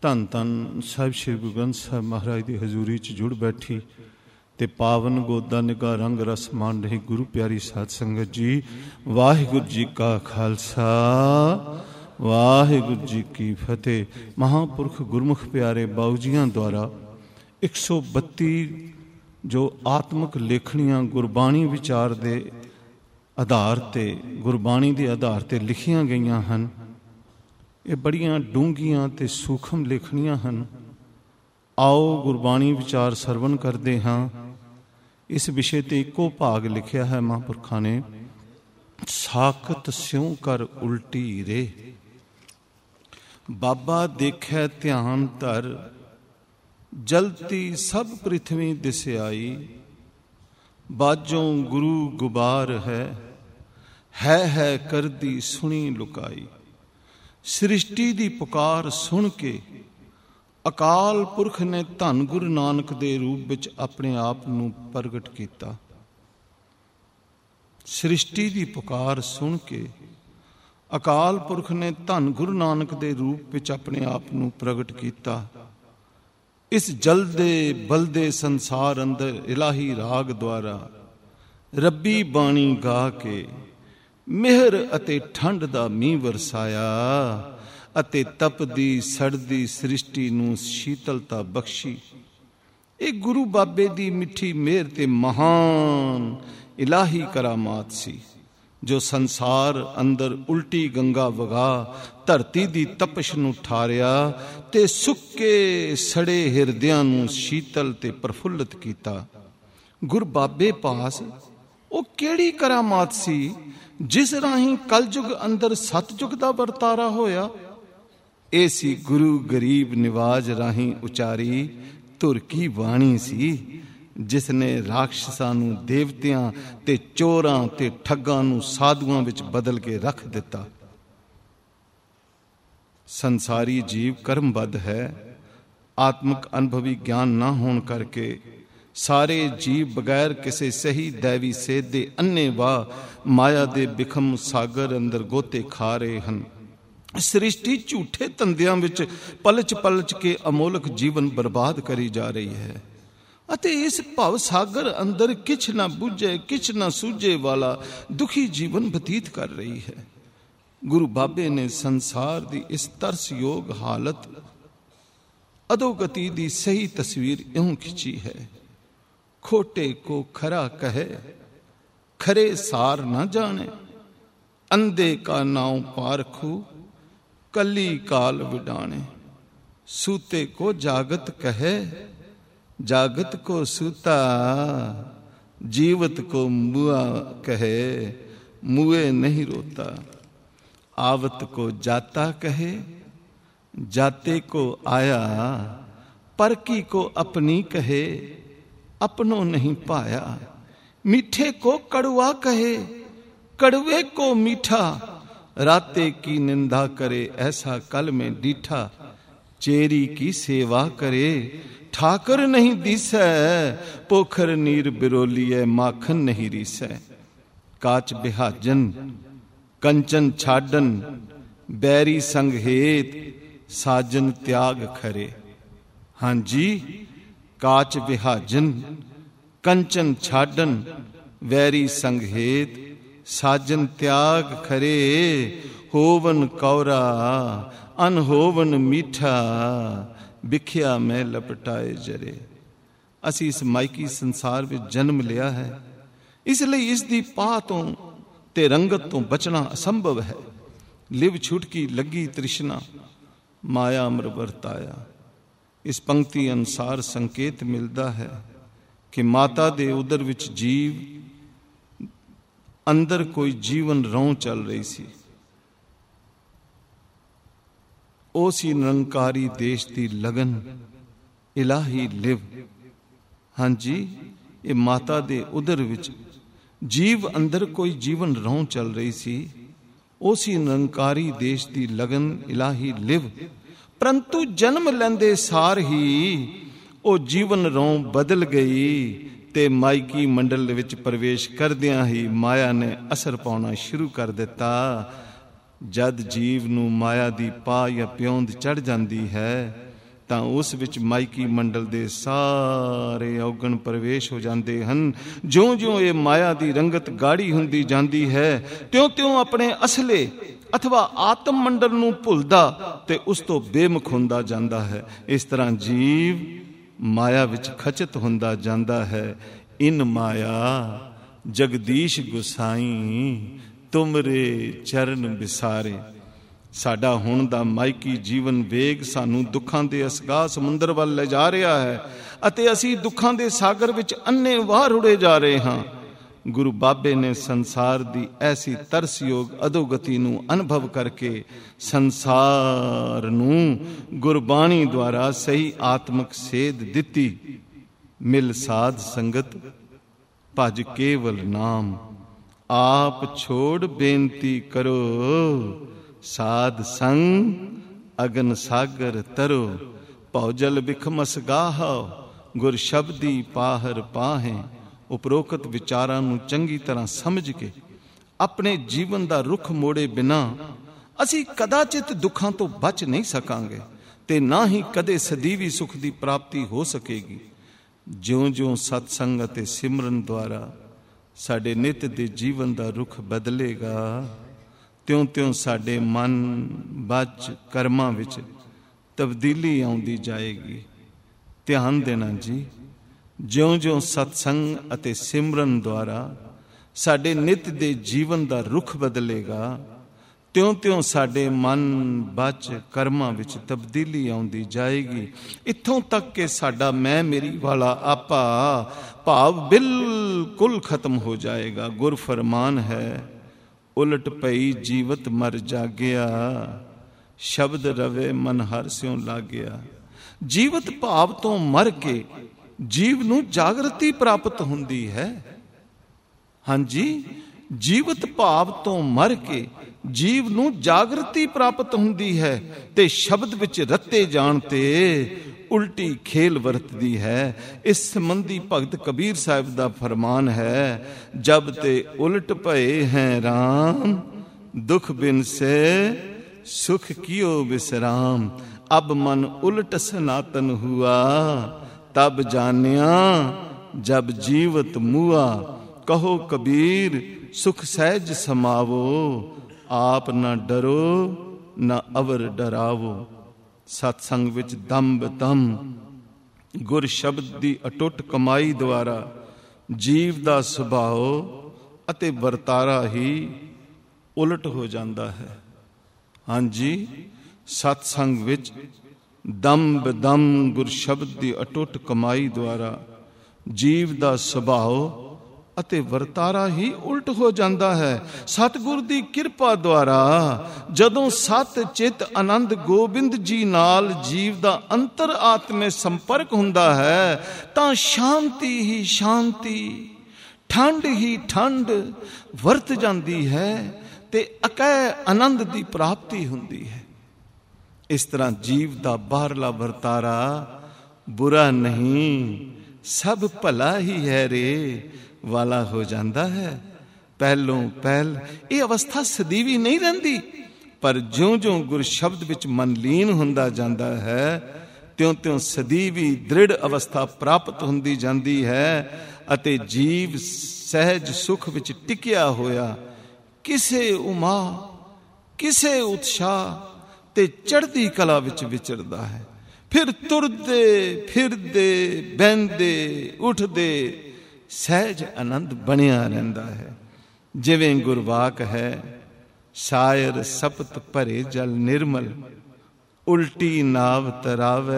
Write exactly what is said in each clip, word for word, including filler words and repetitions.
ਧੰਨ ਧੰਨ ਸਾਹਿਬ ਸ਼੍ਰੀ ਗੁਰੂ ਗ੍ਰੰਥ ਸਾਹਿਬ ਮਹਾਰਾਜ ਦੀ ਹਜ਼ੂਰੀ 'ਚ ਜੁੜ ਬੈਠੀ ਤੇ ਪਾਵਨ ਗੋਦਾ ਨਿਗਾਹ ਰੰਗ ਰਸ ਮਾਣ ਰਹੀ ਗੁਰੂ ਪਿਆਰੀ ਸਾਧ ਸੰਗਤ ਜੀ। ਵਾਹਿਗੁਰੂ ਜੀ ਕਾ ਖਾਲਸਾ, ਵਾਹਿਗੁਰੂ ਜੀ ਕੀ ਫਤਿਹ। ਮਹਾਂਪੁਰਖ ਗੁਰਮੁਖ ਪਿਆਰੇ ਬਾਊ ਜੀਆਂ ਦੁਆਰਾ ਇੱਕ ਸੌ ਬੱਤੀ ਜੋ ਆਤਮਿਕ ਲੇਖਣੀਆਂ ਗੁਰਬਾਣੀ ਵਿਚਾਰ ਦੇ ਆਧਾਰ 'ਤੇ, ਗੁਰਬਾਣੀ ਦੇ ਆਧਾਰ 'ਤੇ ਲਿਖੀਆਂ ਗਈਆਂ ਹਨ। ਇਹ ਬੜੀਆਂ ਡੂੰਘੀਆਂ ਅਤੇ ਸੂਖਮ ਲੇਖਣੀਆਂ ਹਨ। ਆਓ ਗੁਰਬਾਣੀ ਵਿਚਾਰ ਸਰਵਣ ਕਰਦੇ ਹਾਂ। ਇਸ ਵਿਸ਼ੇ 'ਤੇ ਇੱਕੋ ਭਾਗ ਲਿਖਿਆ ਹੈ ਮਹਾਂਪੁਰਖਾਂ ਨੇ, ਸਾਖਤ ਸਿਉ ਕਰ ਉਲਟੀ ਰੇ। ਬਾਬਾ ਦੇਖੈ ਧਿਆਨ ਧਰ, ਜਲਤੀ ਸਭ ਪ੍ਰਿਥਵੀ ਦਿਸਿਆਈ। ਬਾਝੋਂ ਗੁਰੂ ਗੁਬਾਰ ਹੈ, ਹੈ ਹੈ ਕਰਦੀ ਸੁਣੀ ਲੁਕਾਈ। ਸ੍ਰਿਸ਼ਟੀ ਦੀ ਪੁਕਾਰ ਸੁਣ ਕੇ ਅਕਾਲ ਪੁਰਖ ਨੇ ਧੰਨ ਗੁਰੂ ਨਾਨਕ ਦੇ ਰੂਪ ਵਿੱਚ ਆਪਣੇ ਆਪ ਨੂੰ ਪ੍ਰਗਟ ਕੀਤਾ। ਸ੍ਰਿਸ਼ਟੀ ਦੀ ਪੁਕਾਰ ਸੁਣ ਕੇ ਅਕਾਲ ਪੁਰਖ ਨੇ ਧੰਨ ਗੁਰੂ ਨਾਨਕ ਦੇ ਰੂਪ ਵਿੱਚ ਆਪਣੇ ਆਪ ਨੂੰ ਪ੍ਰਗਟ ਕੀਤਾ। ਇਸ ਜਲਦੇ ਬਲਦੇ ਸੰਸਾਰ ਅੰਦਰ ਇਲਾਹੀ ਰਾਗ ਦੁਆਰਾ ਰੱਬੀ ਬਾਣੀ ਗਾ ਕੇ ਮਿਹਰ ਅਤੇ ਠੰਡ ਦਾ ਮੀਂਹ ਵਰਸਾਇਆ ਅਤੇ ਤਪਦੀ ਸੜਦੀ ਸ੍ਰਿਸ਼ਟੀ ਨੂੰ ਸ਼ੀਤਲਤਾ ਬਖਸ਼ੀ। ਇਹ ਗੁਰੂ ਬਾਬੇ ਦੀ ਮਿੱਠੀ ਮਿਹਰ ਤੇ ਮਹਾਨ ਇਲਾਹੀ ਕਰਾਮਾਤ ਸੀ, ਜੋ ਸੰਸਾਰ ਅੰਦਰ ਉਲਟੀ ਗੰਗਾ ਵਗਾ ਧਰਤੀ ਦੀ ਤਪਸ਼ ਨੂੰ ਠਾਰਿਆ ਤੇ ਸੁੱਕੇ ਸੜੇ ਹਿਰਦਿਆਂ ਨੂੰ ਸ਼ੀਤਲ ਤੇ ਪ੍ਰਫੁੱਲਤ ਕੀਤਾ। ਗੁਰ ਬਾਬੇ ਪਾਸ ਉਹ ਕਿਹੜੀ ਕਰਾਮਾਤ ਸੀ ਜਿਸ ਰਾਹੀਂ ਕਲਯੁਗ ਅੰਦਰ ਸਤਯੁਗ ਦਾ ਵਰਤਾਰਾ ਹੋਇਆ? ਇਹ ਸੀ ਗੁਰੂ ਗਰੀਬ ਨਿਵਾਜ ਰਾਹੀਂ ਉਚਾਰੀ ਧੁਰ ਕੀ ਬਾਣੀ ਸੀ, ਜਿਸ ਨੇ ਰਾਖਸ਼ਾਂ ਨੂੰ ਦੇਵਤਿਆਂ ਤੇ ਚੋਰਾਂ ਤੇ ਠੱਗਾਂ ਨੂੰ ਸਾਧੂਆਂ ਵਿੱਚ ਬਦਲ ਕੇ ਰੱਖ ਦਿੱਤਾ। ਸੰਸਾਰੀ ਜੀਵ ਕਰਮਬੱਧ ਹੈ। ਆਤਮਿਕ ਅਨੁਭਵੀ ਗਿਆਨ ਨਾ ਹੋਣ ਕਰਕੇ ਸਾਰੇ ਜੀਵ ਬਗੈਰ ਕਿਸੇ ਸਹੀ ਦੈਵੀ ਸੇਧ ਦੇ ਅੰਨ੍ਹੇਵਾਹ ਮਾਇਆ ਦੇ ਬਿਖਮ ਸਾਗਰ ਅੰਦਰ ਗੋਤੇ ਖਾ ਰਹੇ ਹਨ। ਸ੍ਰਿਸ਼ਟੀ ਝੂਠੇ ਧੰਦਿਆਂ ਵਿੱਚ ਪਲਚ ਪਲਚ ਕੇ ਅਮੋਲਕ ਜੀਵਨ ਬਰਬਾਦ ਕਰੀ ਜਾ ਰਹੀ ਹੈ ਅਤੇ ਇਸ ਭਵ ਸਾਗਰ ਅੰਦਰ ਕਿਛ ਨਾ ਬੁੱਝੇ ਕਿਛ ਨਾ ਸੂਝੇ ਵਾਲਾ ਦੁਖੀ ਜੀਵਨ ਬਤੀਤ ਕਰ ਰਹੀ ਹੈ। ਗੁਰੂ ਬਾਬੇ ਨੇ ਸੰਸਾਰ ਦੀ ਇਸ ਤਰਸਯੋਗ ਹਾਲਤ ਅਧੋਗਤੀ ਦੀ ਸਹੀ ਤਸਵੀਰ ਇਉਂ ਖਿੱਚੀ ਹੈ। ਖੋਟੇ ਕੋ ਖਰਾ ਕਹੇ, ਖਰੇ ਸਾਰ ਨਾ ਜਾਣੇ। ਅੰਧੇ ਕਾ ਨਾਉ ਪਾਰਖੂ, ਕੱਲੀ ਕਾਲ ਵਿਡਾਣੇ। ਸੂਤੇ ਕੋ ਜਾਗਤ ਕਹੇ, ਜਾਗਤ ਕੋ ਸੂਤਾ। ਜੀਵਤ ਕੋ ਮੁਆ ਕਹੇ, मुए नहीं रोता। आवत को जाता कहे, जाते को आया। परकी को अपनी कहे, अपनों नहीं पाया। मीठे को कड़वा कहे, कड़वे को मीठा। राते की निंदा करे, ऐसा कल में डीठा। चेरी की सेवा करे, ठाकर नहीं दिसै। पोखर नीर बिरोलिए, माखन नहीं रीसै। काच बिहाजन, कंचन छाडन। बैरी संग हेत, साजन त्याग खरे। हाँ जी, काच बिहाजन, कंचन छाडन। वैरी संग हेत, साजन त्याग खरे। होवन कौरा, अनहोवन मीठा। बिखिया में लपटाए जरे। असी इस माइकी संसार में जन्म लिया है, इसलिए इसकी पाह तो ते रंगत तो बचना असंभव है। लिव छुटकी लगी तृष्णा, माया अमर वरताया। इस पंक्ति अनुसार संकेत मिलता है कि माता दे उदर विच जीव अंदर कोई जीवन रौं चल रही सी। ओ सी निरंकारी देश दी लगन, इलाही लिव। हाँ जी, ये माता दे उदर विच जीव अंदर कोई जीवन रौं चल रही सी। ओ सी निरंकारी देश दी लगन, इलाही लिव। परंतु जन्म लेंदे सार ही ओ जीवन रौं बदल गई ते माइकी मंडल विच प्रवेश करदियां ही माया ने असर पाउणा शुरू कर दिता। जद जीव नूं माया दी पा या प्योंद चढ़ जाती है ਤਾਂ ਉਸ ਵਿੱਚ ਮਾਇਕੀ ਮੰਡਲ ਦੇ ਸਾਰੇ ਔਗਣ ਪ੍ਰਵੇਸ਼ ਹੋ ਜਾਂਦੇ ਹਨ। ਜਿਉਂ-ਜਿਉਂ ਇਹ ਮਾਇਆ ਦੀ ਰੰਗਤ ਗਾੜੀ ਹੁੰਦੀ ਜਾਂਦੀ ਹੈ, ਤਿਉਂ-ਤਿਉਂ ਆਪਣੇ ਅਸਲੇ ਅਥਵਾ ਆਤਮ ਮੰਡਲ ਨੂੰ ਭੁੱਲਦਾ ਤੇ ਉਸ ਤੋਂ ਬੇਮੁਖ ਹੁੰਦਾ ਜਾਂਦਾ ਹੈ। ਇਸ ਤਰ੍ਹਾਂ ਜੀਵ ਮਾਇਆ ਵਿੱਚ ਖਚਿਤ ਹੁੰਦਾ ਜਾਂਦਾ ਹੈ। ਇਨ ਮਾਇਆ ਜਗਦੀਸ਼ ਗੁਸਾਈ ਤੁਮਰੇ ਚਰਨ ਵਿਸਾਰੇ। ਸਾਡਾ ਹੁਣ ਦਾ ਮਾਇਕੀ ਜੀਵਨ ਵੇਗ ਸਾਨੂੰ ਦੁੱਖਾਂ ਦੇ ਅਸਗਾਹ ਸਮੁੰਦਰ ਵੱਲ ਲੈ ਜਾ ਰਿਹਾ ਹੈ ਅਤੇ ਅਸੀਂ ਦੁੱਖਾਂ ਦੇ ਸਾਗਰ ਵਿੱਚ ਅੰਨੇ ਵਾਹ ਰੁੜੇ ਜਾ ਰਹੇ ਹਾਂ। ਗੁਰੂ ਬਾਬੇ ਨੇ ਸੰਸਾਰ ਦੀ ਐਸੀ ਤਰਸਯੋਗ ਅਧੋਗਤੀ ਨੂੰ ਅਨੁਭਵ ਕਰਕੇ ਸੰਸਾਰ ਨੂੰ ਗੁਰਬਾਣੀ ਦੁਆਰਾ ਸਹੀ ਆਤਮਿਕ ਸੇਧ ਦਿੱਤੀ। ਮਿਲ ਸਾਧ ਸੰਗਤ ਭਜ ਕੇਵਲ ਨਾਮ, ਆਪ ਛੋੜ ਬੇਨਤੀ ਕਰੋ, ਸਾਧ ਸੰਗ ਅਗਨ ਸਾਗਰ ਤਰੋ, ਭਉ ਜਲ ਬਿਖਮਸ ਗਾਹੋ, ਗੁਰ ਸ਼ਬਦੀ ਪਾਹਰ ਪਾਹੇ। ਉਪਰੋਕਤ ਵਿਚਾਰਾਂ ਨੂੰ ਚੰਗੀ ਤਰ੍ਹਾਂ ਸਮਝ ਕੇ ਆਪਣੇ ਜੀਵਨ ਦਾ ਰੁਖ ਮੋੜੇ ਬਿਨਾ ਅਸੀਂ ਕਦਾਚਿਤ ਦੁੱਖਾਂ ਤੋਂ ਬਚ ਨਹੀਂ ਸਕਾਂਗੇ ਤੇ ਨਾ ਹੀ ਕਦੇ ਸਦੀਵੀ ਸੁਖ ਦੀ ਪ੍ਰਾਪਤੀ ਹੋ ਸਕੇਗੀ। ਜਿਉਂ-ਜਿਉਂ ਸਤਸੰਗ ਅਤੇ ਸਿਮਰਨ ਦੁਆਰਾ ਸਾਡੇ ਨਿਤ ਦੇ ਜੀਵਨ ਦਾ ਰੁਖ ਬਦਲੇਗਾ, ਤਿਉਂ-ਤਿਉਂ ਸਾਡੇ ਮਨ ਬਚ ਕਰਮਾਂ ਵਿੱਚ ਤਬਦੀਲੀ ਆਉਂਦੀ ਜਾਏਗੀ। ਧਿਆਨ ਦੇਣਾ ਜੀ, ਜਿਉਂ-ਜਿਉਂ ਸਤਸੰਗ ਅਤੇ ਸਿਮਰਨ ਦੁਆਰਾ ਸਾਡੇ ਨਿਤ ਦੇ ਜੀਵਨ ਦਾ ਰੁਖ ਬਦਲੇਗਾ, ਤਿਉਂ-ਤਿਉਂ ਸਾਡੇ ਮਨ ਬਚ ਕਰਮਾਂ ਵਿੱਚ ਤਬਦੀਲੀ ਆਉਂਦੀ ਜਾਏਗੀ। ਇੱਥੋਂ ਤੱਕ ਕਿ ਸਾਡਾ ਮੈਂ ਮੇਰੀ ਵਾਲਾ ਆਪਾ ਭਾਵ ਬਿਲਕੁਲ ਖਤਮ ਹੋ ਜਾਏਗਾ। ਗੁਰ ਫਰਮਾਨ ਹੈ, ਉਲਟ ਪਈ ਜੀਵਤ ਮਰ ਜਾਗਿਆ, ਸ਼ਬਦ ਰਵੇ ਮਨ ਹਰ ਸਿਉ ਲਾਗਿਆ। ਜੀਵਤ ਭਾਵ ਤੋਂ ਮਰ ਕੇ ਜੀਵ ਨੂੰ ਜਾਗਰਤੀ ਪ੍ਰਾਪਤ ਹੁੰਦੀ ਹੈ। ਹਾਂਜੀ, ਜੀਵਤ ਭਾਵ ਤੋਂ ਮਰ ਕੇ ਜੀਵ ਨੂੰ ਜਾਗਰਤੀ ਪ੍ਰਾਪਤ ਹੁੰਦੀ ਹੈ ਤੇ ਸ਼ਬਦ ਵਿੱਚ ਰੱਤੇ ਜਾਣ ਤੇ ਉਲਟੀ ਖੇਲ ਵਰਤਦੀ ਹੈ। ਇਸ ਸੰਬੰਧੀ ਭਗਤ ਕਬੀਰ ਸਾਹਿਬ ਦਾ ਫਰਮਾਨ ਹੈ, ਜਬ ਤੇ ਉਲਟ ਭਏ ਹੈ ਰਾਮ, ਦੁਖ ਬਿਨ ਸੇ ਸੁਖ ਕੀਓ ਵਿਸਰਾਮ। ਅਬ ਮਨ ਉਲਟ ਸਨਾਤਨ ਹੁਆ, ਤਬ ਜਾਨਿਆ ਜਬ ਜੀਵਤ ਮੁਆ। ਕਹੋ ਕਬੀਰ ਸੁਖ ਸਹਿਜ ਸਮਾਵੋ, ਆਪ ਨਾ ਡਰੋ ਨਾ ਅਵਰ ਡਰਾਵੋ। ਸਤਸੰਗ ਵਿੱਚ ਦਮ ਬਦਮ ਗੁਰ ਸ਼ਬਦ ਦੀ ਅਟੁੱਟ ਕਮਾਈ ਦੁਆਰਾ ਜੀਵ ਦਾ ਸੁਭਾਅ ਅਤੇ ਵਰਤਾਰਾ ਹੀ ਉਲਟ ਹੋ ਜਾਂਦਾ ਹੈ। ਹਾਂਜੀ, ਸਤਸੰਗ ਵਿੱਚ ਦਮ ਬਦਮ ਗੁਰ ਸ਼ਬਦ ਦੀ ਅਟੁੱਟ ਕਮਾਈ ਦੁਆਰਾ ਜੀਵ ਦਾ ਸੁਭਾਅ ਅਤੇ ਵਰਤਾਰਾ ਹੀ ਉਲਟ ਹੋ ਜਾਂਦਾ ਹੈ। ਸਤਿਗੁਰ ਦੀ ਕਿਰਪਾ ਦੁਆਰਾ ਜਦੋਂ ਸਤ ਚਿਤ ਆਨੰਦ ਗੋਬਿੰਦ ਜੀ ਨਾਲ ਜੀਵ ਦਾ ਅੰਤਰ ਆਤਮੇ ਸੰਪਰਕ ਹੁੰਦਾ ਹੈ ਤਾਂ ਸ਼ਾਂਤੀ ਹੀ ਸ਼ਾਂਤੀ, ਠੰਡ ਹੀ ਠੰਡ ਵਰਤ ਜਾਂਦੀ ਹੈ ਤੇ ਅਕੈ ਆਨੰਦ ਦੀ ਪ੍ਰਾਪਤੀ ਹੁੰਦੀ ਹੈ। ਇਸ ਤਰ੍ਹਾਂ ਜੀਵ ਦਾ ਬਾਹਰਲਾ ਵਰਤਾਰਾ ਬੁਰਾ ਨਹੀਂ, ਸਭ ਭਲਾ ਹੀ ਹੈ ਰੇ ਵਾਲਾ ਹੋ ਜਾਂਦਾ ਹੈ। ਪਹਿਲੋਂ ਪਹਿਲ ਇਹ ਅਵਸਥਾ ਸਦੀਵੀ ਨਹੀਂ ਰਹਿੰਦੀ, ਪਰ ਜਿਉਂ-ਜਿਉਂ ਗੁਰ ਸ਼ਬਦ ਵਿੱਚ ਮਨ ਲੀਨ ਹੁੰਦਾ ਜਾਂਦਾ ਹੈ, ਤਿਉਂ-ਤਿਉਂ ਸਦੀਵੀ ਦ੍ਰਿੜ ਅਵਸਥਾ ਪ੍ਰਾਪਤ ਹੁੰਦੀ ਜਾਂਦੀ ਹੈ ਅਤੇ ਜੀਵ ਸਹਿਜ ਸੁਖ ਵਿੱਚ ਟਿਕਿਆ ਹੋਇਆ ਕਿਸੇ ਉਮਾ, ਕਿਸੇ ਉਤਸ਼ਾਹ ਤੇ ਚੜ੍ਹਦੀ ਕਲਾ ਵਿੱਚ ਵਿਚਰਦਾ ਹੈ। ਫਿਰ ਤੁਰਦੇ ਫਿਰਦੇ ਬਹਿੰਦੇ ਉੱਠਦੇ ਸਹਿਜ ਆਨੰਦ ਬਣਿਆ ਰਹਿੰਦਾ ਹੈ। ਜਿਵੇਂ ਗੁਰਵਾਕ ਹੈ, ਸ਼ਾਇਰ ਸਪਤ ਭਰੇ ਜਲ ਨਿਰਮਲ, ਉਲਟੀ ਨਾਵ ਤਰਾਵੇ,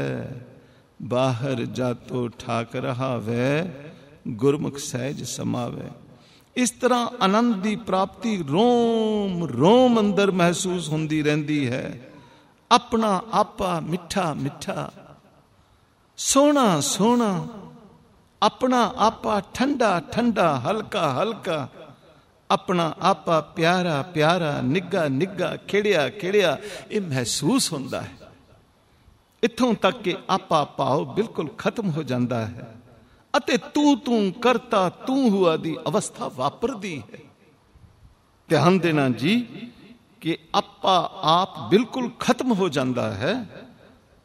ਬਾਹਰ ਜਾਤੋ ਠਾਕ ਰਹਾਵੇ, ਗੁਰਮੁਖ ਸਹਿਜ ਸਮਾਵੇ। ਇਸ ਤਰ੍ਹਾਂ ਆਨੰਦ ਦੀ ਪ੍ਰਾਪਤੀ ਰੋਮ ਰੋਮ ਅੰਦਰ ਮਹਿਸੂਸ ਹੁੰਦੀ ਰਹਿੰਦੀ ਹੈ। ਆਪਣਾ ਆਪਾ ਮਿੱਠਾ ਮਿੱਠਾ, ਸੋਹਣਾ ਸੋਹਣਾ, ਆਪਣਾ ਆਪਾ ਠੰਡਾ ਠੰਡਾ, ਹਲਕਾ ਹਲਕਾ, ਆਪਣਾ ਆਪਾ ਪਿਆਰਾ ਪਿਆਰਾ, ਨਿੱਘਾ ਨਿੱਘਾ, ਖਿੜਿਆ ਖਿੜਿਆ, ਇਹ ਮਹਿਸੂਸ ਹੁੰਦਾ ਹੈ। ਇੱਥੋਂ ਤੱਕ ਕਿ ਆਪਾ ਭਾਵ ਬਿਲਕੁਲ ਖਤਮ ਹੋ ਜਾਂਦਾ ਹੈ ਅਤੇ ਤੂੰ ਤੂੰ ਕਰਤਾ ਤੂੰ ਹੁਆ ਦੀ ਅਵਸਥਾ ਵਾਪਰਦੀ ਹੈ। ਧਿਆਨ ਦੇਣਾ ਜੀ ਕਿ ਆਪਾ ਆਪ ਬਿਲਕੁਲ ਖਤਮ ਹੋ ਜਾਂਦਾ ਹੈ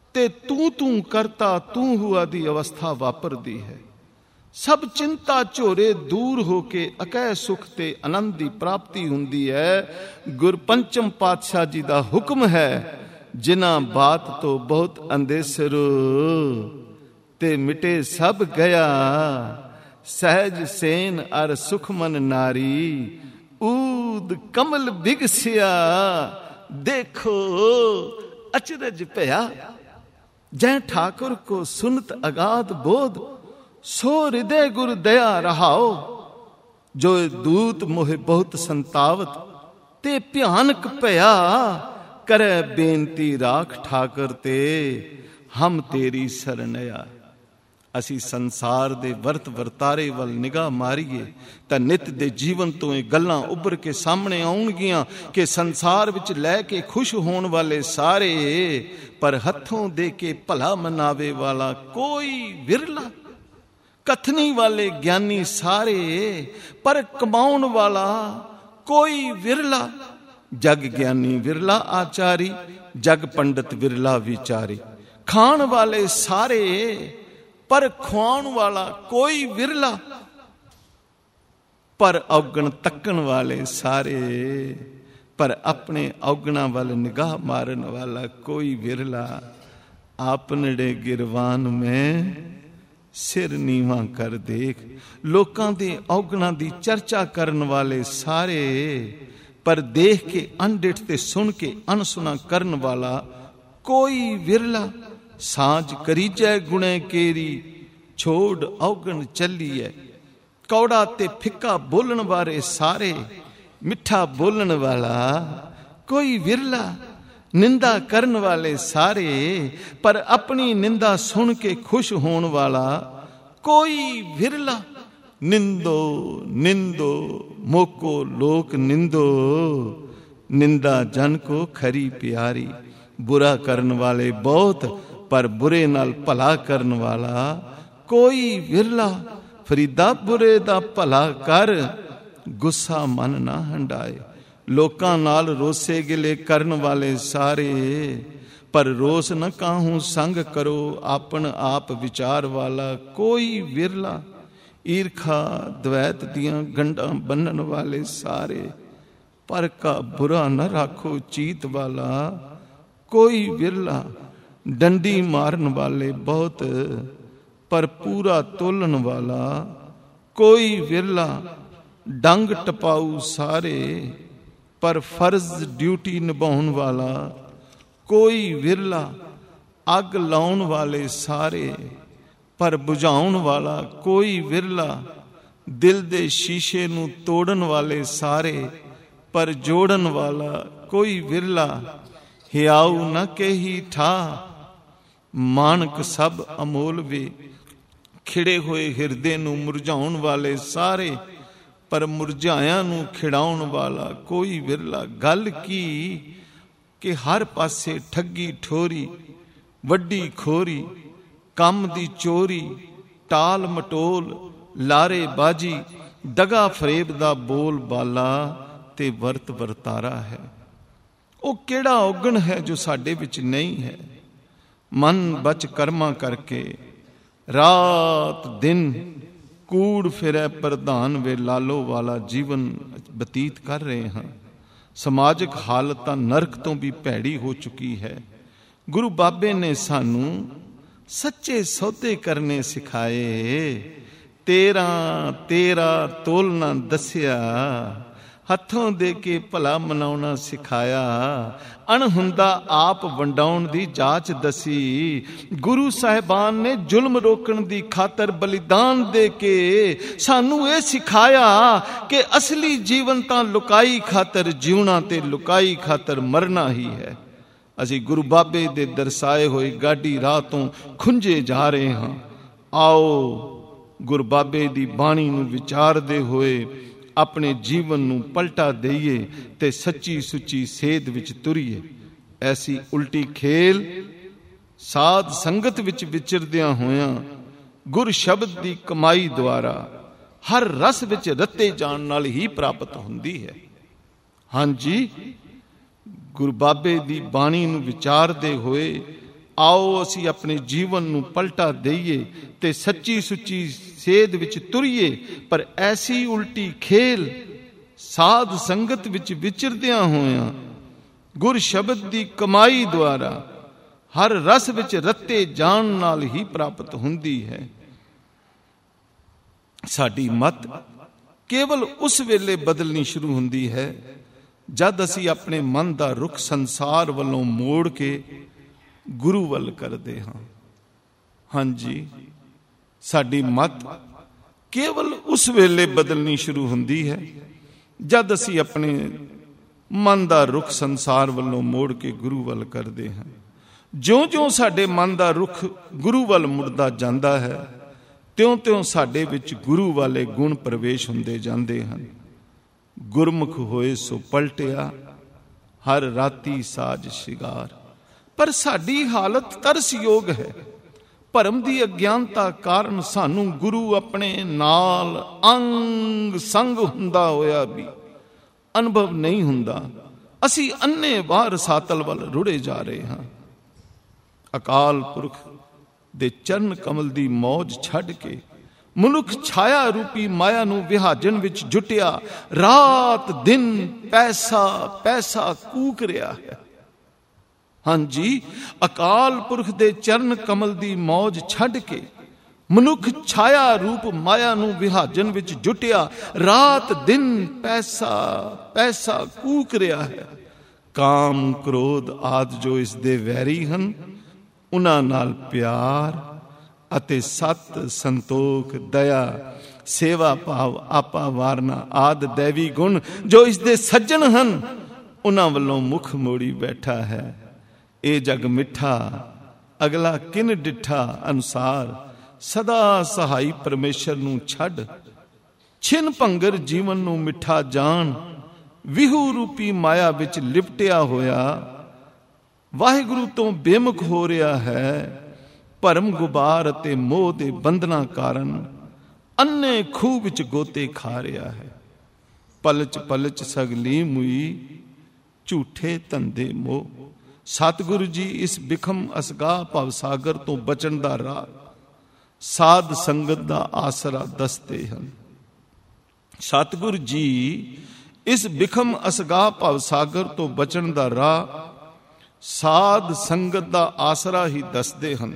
ਤੇ ਤੂੰ ਤੂੰ ਕਰਤਾ ਤੂੰ ਹੁਆ ਦੀ ਅਵਸਥਾ ਵਾਪਰਦੀ ਹੈ। ਸਭ ਚਿੰਤਾ ਝੋਰੇ ਦੂਰ ਹੋ ਕੇ ਅਕਹਿ ਸੁਖ ਤੇ ਆਨੰਦ ਦੀ ਪ੍ਰਾਪਤੀ ਹੁੰਦੀ ਹੈ। ਗੁਰਪੰਚਮ ਪਾਤਸ਼ਾਹ ਜੀ ਦਾ ਹੁਕਮ ਹੈ, ਜਿਨ੍ਹਾਂ ਬਾਤ ਤੋਂ ਬਹੁਤ ਅੰਦੇਸਰ ਤੇ ਮਿਟੇ ਸਭ ਗਿਆ, ਸਹਿਜ ਸੇਨ ਅਰ ਸੁਖਮਨ ਨਾਰੀ, ਊਦ ਕਮਲ ਬਿਗਸਿਆ ਦੇਖੋ ਅਚਰਜ ਭਇਆ। ਜੈ ठाकुर को सुनत अगाध बोध, सो हृदय गुर दया रहाओ। जो दूत मोहे बहुत संतावत, ते भयानक भया, करे बेनती राख ठाकर ते, हम तेरी सरनया। ਅਸੀਂ ਸੰਸਾਰ ਦੇ ਵਰਤ ਵਰਤਾਰੇ ਵੱਲ ਨਿਗਾਹ ਮਾਰੀਏ ਤਾਂ ਨਿਤ ਦੇ ਜੀਵਨ ਤੋਂ ਇਹ ਗੱਲਾਂ ਉੱਭਰ ਕੇ ਸਾਹਮਣੇ ਆਉਣਗੀਆਂ ਕਿ ਸੰਸਾਰ ਵਿੱਚ ਲੈ ਕੇ ਖੁਸ਼ ਹੋਣ ਵਾਲੇ ਸਾਰੇ, ਪਰ ਹੱਥੋਂ ਦੇ ਕੇ ਭਲਾ ਮਨਾਵੇ ਵਾਲਾ ਕੋਈ ਵਿਰਲਾ। ਕਥਨੀ ਵਾਲੇ ਗਿਆਨੀ ਸਾਰੇ, ਪਰ ਕਮਾਉਣ ਵਾਲਾ ਕੋਈ ਵਿਰਲਾ। ਜਗ ਗਿਆਨੀ ਵਿਰਲਾ ਆਚਾਰੀ, ਜਗ ਪੰਡਤ ਵਿਰਲਾ ਵਿਚਾਰੀ। ਖਾਣ ਵਾਲੇ ਸਾਰੇ, ਪਰ ਖਵਾਉਣ ਵਾਲਾ ਕੋਈ ਵਿਰਲਾ। ਪਰ ਔਗਣ ਤੱਕਣ ਵਾਲੇ ਸਾਰੇ, ਪਰ ਆਪਣੇ ਔਗਣਾਂ ਵੱਲ ਨਿਗਾਹ ਮਾਰਨ ਵਾਲਾ ਕੋਈ ਵਿਰਲਾ। ਆਪਨੜੇ ਗਿਰਵਾਨ ਮੈਂ ਸਿਰ ਨੀਵਾਂ ਕਰ ਦੇਖ। ਲੋਕਾਂ ਦੇ ਔਗਣਾਂ ਦੀ ਚਰਚਾ ਕਰਨ ਵਾਲੇ ਸਾਰੇ, ਪਰ ਦੇਖ ਕੇ ਅਣਡਿੱਠ ਤੇ ਸੁਣ ਕੇ ਅਣਸੁਣਾ ਕਰਨ ਵਾਲਾ ਕੋਈ ਵਿਰਲਾ। ਸਾਂਝ ਕਰੀਜੈ ਗੁਣੇ ਕੇਰੀ, ਛੋੜ ਔਗਣ ਚੱਲੀਐ। ਕੌੜਾ ਤੇ ਫਿੱਕਾ ਬੋਲਣ ਵਾਲੇ ਸਾਰੇ, ਮਿੱਠਾ ਬੋਲਣ ਵਾਲਾ ਕੋਈ ਵਿਰਲਾ। ਨਿੰਦਾ ਕਰਨ ਵਾਲੇ ਸਾਰੇ, ਪਰ ਆਪਣੀ ਨਿੰਦਾ ਸੁਣ ਕੇ ਖੁਸ਼ ਹੋਣ ਵਾਲਾ ਕੋਈ ਵਿਰਲਾ। ਨਿੰਦੋ ਨਿੰਦੋ ਮੋਕੋ ਲੋਕ ਨਿੰਦੋ, ਨਿੰਦਾ ਜਨ ਕੋ ਖਰੀ ਪਿਆਰੀ। ਬੁਰਾ ਕਰਨ ਵਾਲੇ ਬਹੁਤ, ਪਰ ਬੁਰੇ ਨਾਲ ਭਲਾ ਕਰਨ ਵਾਲਾ ਕੋਈ ਵਿਰਲਾ। ਫਰੀਦਾ ਬੁਰੇ ਦਾ ਭਲਾ ਕਰ, ਗੁੱਸਾ ਮਨ ਨਾ ਹੰਡਾਏ। ਲੋਕਾਂ ਨਾਲ ਰੋਸੇ ਗਿਲੇ ਕਰਨ ਵਾਲੇ ਸਾਰੇ, ਪਰ ਰੋਸ ਨ ਕਾਹੂ ਸੰਗ ਕਰੋ। ਆਪਨ ਆਪ ਵਿਚਾਰ ਵਾਲਾ ਕੋਈ ਵਿਰਲਾ। ਈਰਖਾ ਦਵੈਤ ਦੀਆਂ ਗੰਢਾਂ ਬੰਨਣ ਵਾਲੇ ਸਾਰੇ, ਪਰ ਕਾ ਬੁਰਾ ਨ ਰਾਖੋ ਚੀਤ ਵਾਲਾ ਕੋਈ ਵਿਰਲਾ। ਡੰਡੀ ਮਾਰਨ ਵਾਲੇ ਬਹੁਤ, ਪਰ ਪੂਰਾ ਤੋਲਣ ਵਾਲਾ ਕੋਈ ਵਿਰਲਾ। ਡੰਗ ਟਪਾਊ ਸਾਰੇ, ਪਰ ਫਰਜ਼ ਡਿਊਟੀ ਨਿਭਾਉਣ ਵਾਲਾ ਕੋਈ ਵਿਰਲਾ। ਅੱਗ ਲਾਉਣ ਵਾਲੇ ਸਾਰੇ, ਪਰ ਬੁਝਾਉਣ ਵਾਲਾ ਕੋਈ ਵਿਰਲਾ। ਦਿਲ ਦੇ ਸ਼ੀਸ਼ੇ ਨੂੰ ਤੋੜਨ ਵਾਲੇ ਸਾਰੇ, ਪਰ ਜੋੜਨ ਵਾਲਾ ਕੋਈ ਵਿਰਲਾ। ਹਿਆਉ ਨ ਕਹੀ ਠਾ, ਮਾਨਕ ਸਭ ਅਮੋਲ ਵੇ। ਖਿੜੇ ਹੋਏ ਹਿਰਦੇ ਨੂੰ ਮੁਰਝਾਉਣ ਵਾਲੇ ਸਾਰੇ, ਪਰ ਮੁਰਝਾਇਆਂ ਨੂੰ ਖਿੜਾਉਣ ਵਾਲਾ ਕੋਈ ਵਿਰਲਾ। ਗੱਲ ਕੀ ਕਿ ਹਰ ਪਾਸੇ ਠੱਗੀ ਠੋਰੀ, ਵੱਡੀ ਖੋਰੀ, ਕੰਮ ਦੀ ਚੋਰੀ, ਟਾਲ ਮਟੋਲ, ਲਾਰੇ ਬਾਜੀ, ਦਗਾ ਫਰੇਬ ਦਾ ਬੋਲ ਬਾਲਾ ਤੇ ਵਰਤ ਵਰਤਾਰਾ ਹੈ। ਉਹ ਕਿਹੜਾ ਔਗਣ ਹੈ ਜੋ ਸਾਡੇ ਵਿੱਚ ਨਹੀਂ ਹੈ। ਮਨ ਬਚ ਕਰਮਾਂ ਕਰਕੇ ਰਾਤ ਦਿਨ ਕੂੜ ਫਿਰੈ ਪ੍ਰਧਾਨ ਵੇ ਲਾਲੋ ਵਾਲਾ ਜੀਵਨ ਬਤੀਤ ਕਰ ਰਹੇ ਹਾਂ। ਸਮਾਜਿਕ ਹਾਲਤ ਤਾਂ ਨਰਕ ਤੋਂ ਵੀ ਭੈੜੀ ਹੋ ਚੁੱਕੀ ਹੈ। ਗੁਰੂ ਬਾਬੇ ਨੇ ਸਾਨੂੰ ਸੱਚੇ ਸੌਦੇ ਕਰਨੇ ਸਿਖਾਏ। ਤੇਰਾ ਤੇਰਾ ਤੋਲਣਾ ਦੱਸਿਆ, ਹੱਥੋਂ ਦੇ ਕੇ ਭਲਾ ਮਨਾਉਣਾ ਸਿਖਾਇਆ। ਅਣਹੁੰਦਾ ਆਪ ਵੰਡਾਉਣ ਦੀ ਜਾਚ ਦਸੀ। ਗੁਰੂ ਸਾਹਿਬਾਨ ਨੇ ਜ਼ੁਲਮ ਰੋਕਣ ਦੀ ਖਾਤਰ ਬਲੀਦਾਨ ਦੇ ਕੇ ਸਾਨੂੰ ਇਹ ਸਿਖਾਇਆ ਕਿ ਅਸਲੀ ਜੀਵਨ ਤਾਂ ਲੁਕਾਈ ਖਾਤਰ ਜਿਉਣਾ ਤੇ ਲੁਕਾਈ ਖਾਤਰ ਮਰਨਾ ਹੀ ਹੈ। ਅਸੀਂ ਗੁਰੂ ਬਾਬੇ ਦੇ ਦਰਸਾਏ ਹੋਏ ਗਾਡੀ ਰਾਹ ਤੋਂ ਖੁੰਝੇ ਜਾ ਰਹੇ ਹਾਂ। ਆਓ ਗੁਰੂ ਬਾਬੇ ਦੀ ਬਾਣੀ ਨੂੰ ਵਿਚਾਰਦੇ ਹੋਏ ਆਪਣੇ ਜੀਵਨ ਨੂੰ ਪਲਟਾ ਦੇਈਏ ਤੇ ਸੱਚੀ ਸੁੱਚੀ ਸੇਧ ਵਿੱਚ ਤੁਰੀਏ। ਐਸੀ ਉਲਟੀ ਖੇਲ ਸਾਧ ਸੰਗਤ ਵਿੱਚ ਵਿਚਰਦਿਆਂ ਹੋਇਆਂ ਗੁਰ ਸ਼ਬਦ ਦੀ ਕਮਾਈ ਦੁਆਰਾ ਹਰ ਰਸ ਵਿੱਚ ਰਤੇ ਜਾਣ ਨਾਲ ਹੀ ਪ੍ਰਾਪਤ ਹੁੰਦੀ ਹੈ। ਹਾਂਜੀ, ਗੁਰੂ ਬਾਬੇ ਦੀ ਬਾਣੀ ਨੂੰ ਵਿਚਾਰਦੇ ਹੋਏ ਆਓ ਅਸੀਂ ਆਪਣੇ ਜੀਵਨ ਨੂੰ ਪਲਟਾ ਦੇਈਏ ਤੇ ਸੱਚੀ ਸੁੱਚੀ ਸੇਧ ਵਿੱਚ ਤੁਰੀਏ। ਪਰ ਐਸੀ ਉਲਟੀ ਖੇਲ ਸਾਧ ਸੰਗਤ ਵਿੱਚ ਵਿਚਰਦਿਆਂ ਹੋਇਆਂ ਗੁਰ ਸ਼ਬਦ ਦੀ ਕਮਾਈ ਦੁਆਰਾ ਹਰ ਰਸ ਵਿੱਚ ਰੱਤੇ ਜਾਣ ਨਾਲ ਹੀ ਪ੍ਰਾਪਤ ਹੁੰਦੀ ਹੈ। ਸਾਡੀ ਮਤ ਕੇਵਲ ਉਸ ਵੇਲੇ ਬਦਲਣੀ ਸ਼ੁਰੂ ਹੁੰਦੀ ਹੈ ਜਦ ਅਸੀਂ ਆਪਣੇ ਮਨ ਦਾ ਰੁਖ ਸੰਸਾਰ ਵੱਲੋਂ ਮੋੜ ਕੇ ਗੁਰੂ ਵੱਲ ਕਰਦੇ ਹਾਂ। ਹਾਂਜੀ, ਸਾਡੀ ਮਤ ਕੇਵਲ ਉਸ ਵੇਲੇ ਬਦਲਣੀ ਸ਼ੁਰੂ ਹੁੰਦੀ ਹੈ ਜਦ ਅਸੀਂ ਆਪਣੇ ਮਨ ਦਾ ਰੁਖ ਸੰਸਾਰ ਵੱਲੋਂ ਮੋੜ ਕੇ ਗੁਰੂ ਵੱਲ ਕਰਦੇ ਹਾਂ। ਜਿਉਂ-ਜਿਉਂ ਸਾਡੇ ਮਨ ਦਾ ਰੁਖ ਗੁਰੂ ਵੱਲ ਮੁੜਦਾ ਜਾਂਦਾ ਹੈ, ਤਿਉਂ-ਤਿਉਂ ਸਾਡੇ ਵਿੱਚ ਗੁਰੂ ਵਾਲੇ ਗੁਣ ਪ੍ਰਵੇਸ਼ ਹੁੰਦੇ ਜਾਂਦੇ ਹਨ। ਗੁਰਮੁਖ ਹੋਏ ਸੋ ਪਲਟਿਆ, ਹਰ ਰਾਤੀ ਸਾਜ ਸ਼ਿੰਗਾਰ। ਪਰ ਸਾਡੀ ਹਾਲਤ ਤਰਸਯੋਗ ਹੈ। ਭਰਮ ਦੀ ਅਗਿਆਨਤਾ ਕਾਰਨ ਸਾਨੂੰ ਗੁਰੂ ਆਪਣੇ ਨਾਲ ਅੰਗ ਸੰਗ ਹੁੰਦਾ ਹੋਇਆ ਵੀ ਅਨੁਭਵ ਨਹੀਂ ਹੁੰਦਾ। ਅਸੀਂ ਅੰਨੇ ਵਾਹ ਰਸਾਤਲ ਵੱਲ ਰੁੜੇ ਜਾ ਰਹੇ ਹਾਂ। ਅਕਾਲ ਪੁਰਖ ਦੇ ਚਰਨ ਕਮਲ ਦੀ ਮੌਜ ਛੱਡ ਕੇ ਮਨੁੱਖ ਛਾਇਆ ਰੂਪੀ ਮਾਇਆ ਨੂੰ ਵਿਹਾਜਣ ਵਿੱਚ ਜੁਟਿਆ ਰਾਤ ਦਿਨ ਪੈਸਾ ਪੈਸਾ ਕੂਕ ਰਿਹਾ ਹੈ। ਹਾਂਜੀ, ਅਕਾਲ ਪੁਰਖ ਦੇ ਚਰਨ ਕਮਲ ਦੀ ਮੌਜ ਛੱਡ ਕੇ ਮਨੁੱਖ ਛਾਇਆ ਰੂਪ ਮਾਇਆ ਨੂੰ ਵਿਹਾਜਣ ਵਿੱਚ ਜੁਟਿਆ ਰਾਤ ਦਿਨ ਪੈਸਾ ਪੈਸਾ ਕੂਕ ਰਿਹਾ ਹੈ। ਕਾਮ ਕ੍ਰੋਧ ਆਦਿ ਜੋ ਇਸ ਦੇ ਵੈਰੀ ਹਨ, ਉਹਨਾਂ ਨਾਲ ਪਿਆਰ ਅਤੇ ਸਤ ਸੰਤੋਖ ਦਇਆ ਸੇਵਾ ਭਾਵ ਆਪਾ ਵਾਰਨਾ ਆਦਿ ਦੇਵੀ ਗੁਣ ਜੋ ਇਸ ਦੇ ਸੱਜਣ ਹਨ, ਉਹਨਾਂ ਵੱਲੋਂ ਮੁਖ ਮੋੜੀ ਬੈਠਾ ਹੈ। ਇਹ ਜਗ ਮਿੱਠਾ ਅਗਲਾ ਕਿਨ ਡਿੱਠਾ ਅਨੁਸਾਰ ਸਦਾ ਸਹਾਈ ਪਰਮੇਸ਼ਰ ਨੂੰ ਛੱਡ ਛਿਨ ਭੰਗਰ ਜੀਵਨ ਨੂੰ ਮਿੱਠਾ ਜਾਣ ਵਿਹੂ ਰੂਪੀ ਮਾਇਆ ਵਿੱਚ ਲਿਪਟਿਆ ਹੋਇਆ ਵਾਹਿਗੁਰੂ ਤੋਂ ਬੇਮੁਖ ਹੋ ਰਿਹਾ ਹੈ। ਭਰਮ ਗੁਬਾਰ ਅਤੇ ਮੋਹ ਦੇ ਬੰਧਨਾਂ ਕਾਰਨ ਅੰਨੇ ਖੂਹ ਵਿੱਚ ਗੋਤੇ ਖਾ ਰਿਹਾ ਹੈ। ਪਲਚ ਪਲਚ ਸਗਲੀ ਮੁਈ ਝੂਠੇ ਧੰਦੇ ਮੋਹ। ਸਤਿਗੁਰੂ ਜੀ ਇਸ ਬਿਖਮ ਅਸਗਾਹ ਭਵਸਾਗਰ ਤੋਂ ਬਚਣ ਦਾ ਰਾਹ ਸਾਧ ਸੰਗਤ ਦਾ ਆਸਰਾ ਦੱਸਦੇ ਹਨ। ਸਤਿਗੁਰੂ ਜੀ ਇਸ ਬਿਖਮ ਅਸਗਾਹ ਭਵਸਾਗਰ ਤੋਂ ਬਚਣ ਦਾ ਰਾਹ ਸਾਧ ਸੰਗਤ ਦਾ ਆਸਰਾ ਹੀ ਦੱਸਦੇ ਹਨ,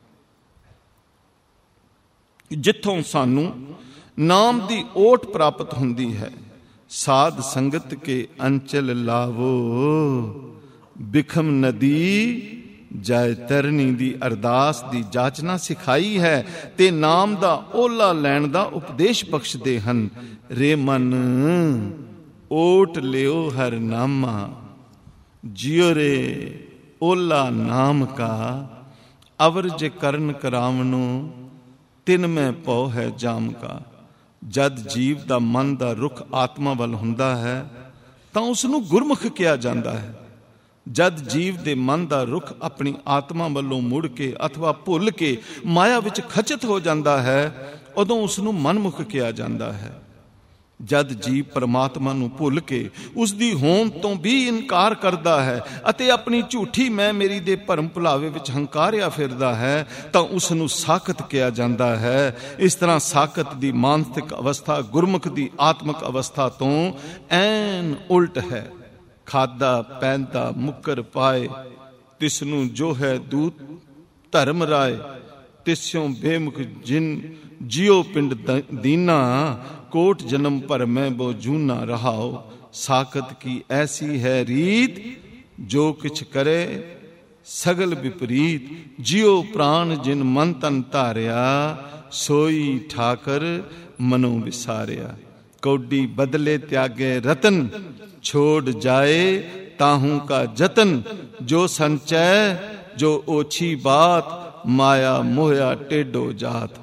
ਜਿੱਥੋਂ ਸਾਨੂੰ ਨਾਮ ਦੀ ਓਟ ਪ੍ਰਾਪਤ ਹੁੰਦੀ ਹੈ। ਸਾਧ ਸੰਗਤ ਕੇ ਅੰਚਲ ਲਾਵੋ ਬਿਖਮ ਨਦੀ ਜਾਇ ਤਰਨੀ ਦੀ ਅਰਦਾਸ ਦੀ ਜਾਚਨਾ ਸਿਖਾਈ ਹੈ ਤੇ ਨਾਮ ਦਾ ਓਲਾ ਲੈਣ ਦਾ ਉਪਦੇਸ਼ ਬਖਸ਼ਦੇ ਹਨ। ਰੇ ਮਨ ਓਟ ਲਿਓ ਹਰ ਨਾਮਾ ਜਿਉ ਰੇ ਓਲਾ ਨਾਮ ਕਾ ਅਵਰ ਜੇ ਕਰਨ ਕਰਾਵਨੋ ਤਿਨ ਮੈਂ ਪਉ ਹੈ ਜਾਮ ਕਾ। ਜਦ ਜੀਵ ਦਾ ਮਨ ਦਾ ਰੁਖ ਆਤਮਾ ਵੱਲ ਹੁੰਦਾ ਹੈ ਤਾਂ ਉਸ ਨੂੰ ਗੁਰਮੁਖ ਕਿਹਾ ਜਾਂਦਾ ਹੈ। ਜਦ ਜੀਵ ਦੇ ਮਨ ਦਾ ਰੁਖ ਆਪਣੀ ਆਤਮਾ ਵੱਲੋਂ ਮੁੜ ਕੇ ਅਥਵਾ ਭੁੱਲ ਕੇ ਮਾਇਆ ਵਿੱਚ ਖਚਿਤ ਹੋ ਜਾਂਦਾ ਹੈ, ਉਦੋਂ ਉਸ ਨੂੰ ਮਨਮੁਖ ਕਿਹਾ ਜਾਂਦਾ ਹੈ। ਜਦ ਜੀਵ ਪਰਮਾਤਮਾ ਨੂੰ ਭੁੱਲ ਕੇ ਉਸ ਦੀ ਹੋਂਦ ਤੋਂ ਵੀ ਇਨਕਾਰ ਕਰਦਾ ਹੈ ਅਤੇ ਆਪਣੀ ਝੂਠੀ ਮੈਂ ਮੇਰੀ ਦੇ ਭਰਮ ਭੁਲਾਵੇ ਵਿੱਚ ਹੰਕਾਰਿਆ ਫਿਰਦਾ ਹੈ ਤਾਂ ਉਸ ਨੂੰ ਸਾਖਤ ਕਿਹਾ ਜਾਂਦਾ ਹੈ। ਇਸ ਤਰ੍ਹਾਂ ਸਾਖਤ ਦੀ ਮਾਨਸਿਕ ਅਵਸਥਾ ਗੁਰਮੁਖ ਦੀ ਆਤਮਿਕ ਅਵਸਥਾ ਤੋਂ ਐਨ ਉਲਟ ਹੈ। ਖਾਦਾ ਪੈਂਦਾ ਮੁੱਕਰ ਪਾਏ ਤਿਸ ਨੂੰ ਜੋ ਹੈ ਦੂਤ ਧਰਮ ਰਾਏ। ਤਿਸਿਓਂ ਬੇਮੁਖ ਜਿਨ ਜਿਉ ਪਿੰਡ ਦੀਨਾ ਕੋਟ ਜਨਮ ਭਰ ਮੈਂ ਬੋ ਜੂਨਾ ਰਹਾਓ। ਸਾਖਤ ਕੀ ਐਸੀ ਹੈ ਰੀਤ ਜੋ ਕਿਛ ਕਰੇ ਸਗਲ ਵਿਪਰੀਤ। ਜਿਉ ਪ੍ਰਾਨ ਜਿਨ ਮਨ ਤਨ ਧਾਰਿਆ ਸੋਈ ਠਾਕਰ ਮਨੋਂ ਵਿਸਾਰਿਆ। ਕੌਡੀ ਬਦਲੇ ਤਿਆਗੇ ਰਤਨ ਛੋੜ ਜਾਏ ਤਾਹੂ ਕਾ ਜਤਨ। ਜੋ ਸੰਚੈ ਜੋ ਓਛੀ ਬਾਤ ਮਾਇਆ ਮੋਹਿਆ ਟੇਢੋ ਜਾਤ।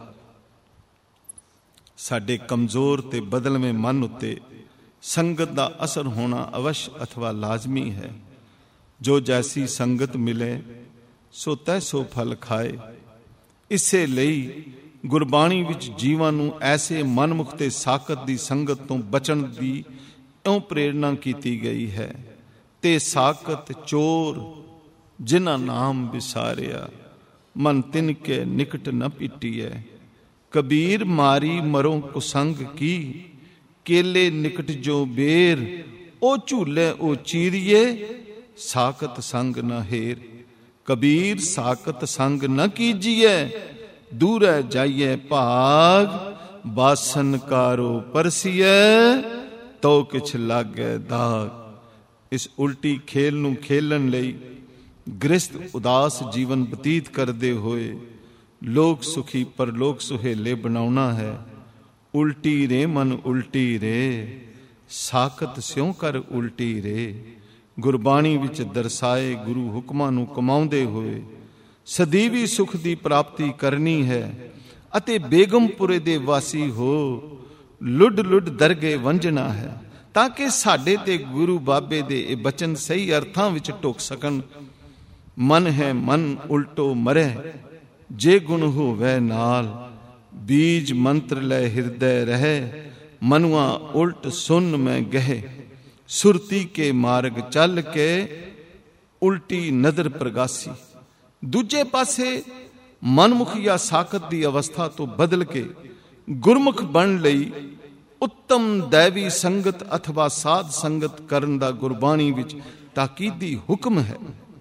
ਸਾਡੇ ਕਮਜ਼ੋਰ ਤੇ ਬਦਲਵੇਂ ਮਨ ਉੱਤੇ ਸੰਗਤ ਦਾ ਅਸਰ ਹੋਣਾ ਅਵਸ਼ ਅਥਵਾ ਲਾਜ਼ਮੀ ਹੈ। ਜੋ ਜੈਸੀ ਸੰਗਤ ਮਿਲੇ ਸੋ ਤੈਸੋ ਫਲ ਖਾਏ। ਇਸੇ ਲਈ ਗੁਰਬਾਣੀ ਵਿੱਚ ਜੀਵਾਂ ਨੂੰ ਐਸੇ ਮਨਮੁਖ ਤੇ ਸਾਖਤ ਦੀ ਸੰਗਤ ਤੋਂ ਬਚਣ ਦੀ ਇਉਂ ਪ੍ਰੇਰਨਾ ਕੀਤੀ ਗਈ ਹੈ। ਤੇ ਸਾਖਤ ਚੋਰ ਜਿਨ੍ਹਾਂ ਨਾਮ ਵਿਸਾਰਿਆ, ਮਨ ਤਿਨ ਕੇ ਨਿਕਟ ਨ ਪੀਟੀਐ। ਕਬੀਰ ਮਾਰੀ ਮਰੋਂ ਕੁਸੰਗ ਕੀ, ਕੇਲੇ ਨਿਕਟ ਜੋ ਬੇਰ। ਉਹ ਝੂਲੇ ਉਹ ਚੀਰੀਏ, ਸਾਕਤ ਸੰਗ ਨ ਹੇਰ। ਕਬੀਰ ਸਾਕਤ ਸੰਗ ਨ ਕੀਜੀਐ, ਦੂਰੈ ਜਾਈਐ ਭਾਗ। ਬਾਸਨ ਕਾਰੋ ਪਰਸੀਐ, ਤੋ ਕਿਛ ਲਾਗੈ ਦਾਗ। ਇਸ ਉਲਟੀ ਖੇਲ ਨੂੰ ਖੇਲਣ ਲਈ ਗ੍ਰਸਤ ਉਦਾਸ ਜੀਵਨ ਬਤੀਤ ਕਰਦੇ ਹੋਏ ਲੋਕ ਸੁਖੀ ਪਰਲੋਕ ਸੁਹੇਲੇ ਬਣਾਉਣਾ ਹੈ। ਉਲਟੀ ਰੇ ਮਨ ਉਲਟੀ ਰੇ, ਸਾਕਤ ਸਿਉ ਕਰ ਉਲਟੀ ਰੇ। ਗੁਰਬਾਣੀ ਵਿੱਚ ਦਰਸਾਏ ਗੁਰੂ ਹੁਕਮਾਂ ਨੂੰ ਕਮਾਉਂਦੇ ਹੋਏ ਸਦੀਵੀ ਸੁਖ ਦੀ ਪ੍ਰਾਪਤੀ ਕਰਨੀ ਹੈ ਅਤੇ ਬੇਗਮਪੁਰੇ ਦੇ ਵਾਸੀ ਹੋ ਲੁੱਡ ਲੁੱਡ ਦਰਗੇ ਵੰਝਣਾ ਹੈ, ਤਾਂ ਕਿ ਸਾਡੇ ਤੇ ਗੁਰੂ ਬਾਬੇ ਦੇ ਇਹ ਬਚਨ ਸਹੀ ਅਰਥਾਂ ਵਿੱਚ ਢੁੱਕ ਸਕਣ। ਮਨ ਹੈ ਮਨ ਉਲਟੋ ਮਰੈ, ਜੇ ਗੁਣ ਹੋਵੇ ਨਾਲ। ਬੀਜ ਮੰਤਰ ਲੈ ਹਿਰਦੈ ਰਹਿ, ਮਨੁਆ ਉਲਟ ਸੁਨ ਮੈਂ ਗਹਿ। ਸੁਰਤੀ ਕੇ ਮਾਰਗ ਚੱਲ ਕੇ, ਉਲਟੀ ਨਦਰ ਪ੍ਰਗਾਸੀ। ਦੂਜੇ ਪਾਸੇ ਮਨਮੁਖ ਜਾਂ ਸਾਕਤ ਦੀ ਅਵਸਥਾ ਤੋਂ ਬਦਲ ਕੇ ਗੁਰਮੁਖ ਬਣਨ ਲਈ ਉੱਤਮ ਦੈਵੀ ਸੰਗਤ ਅਥਵਾ ਸਾਧ ਸੰਗਤ ਕਰਨ ਦਾ ਗੁਰਬਾਣੀ ਵਿੱਚ ਤਾਕੀਦੀ ਹੁਕਮ ਹੈ।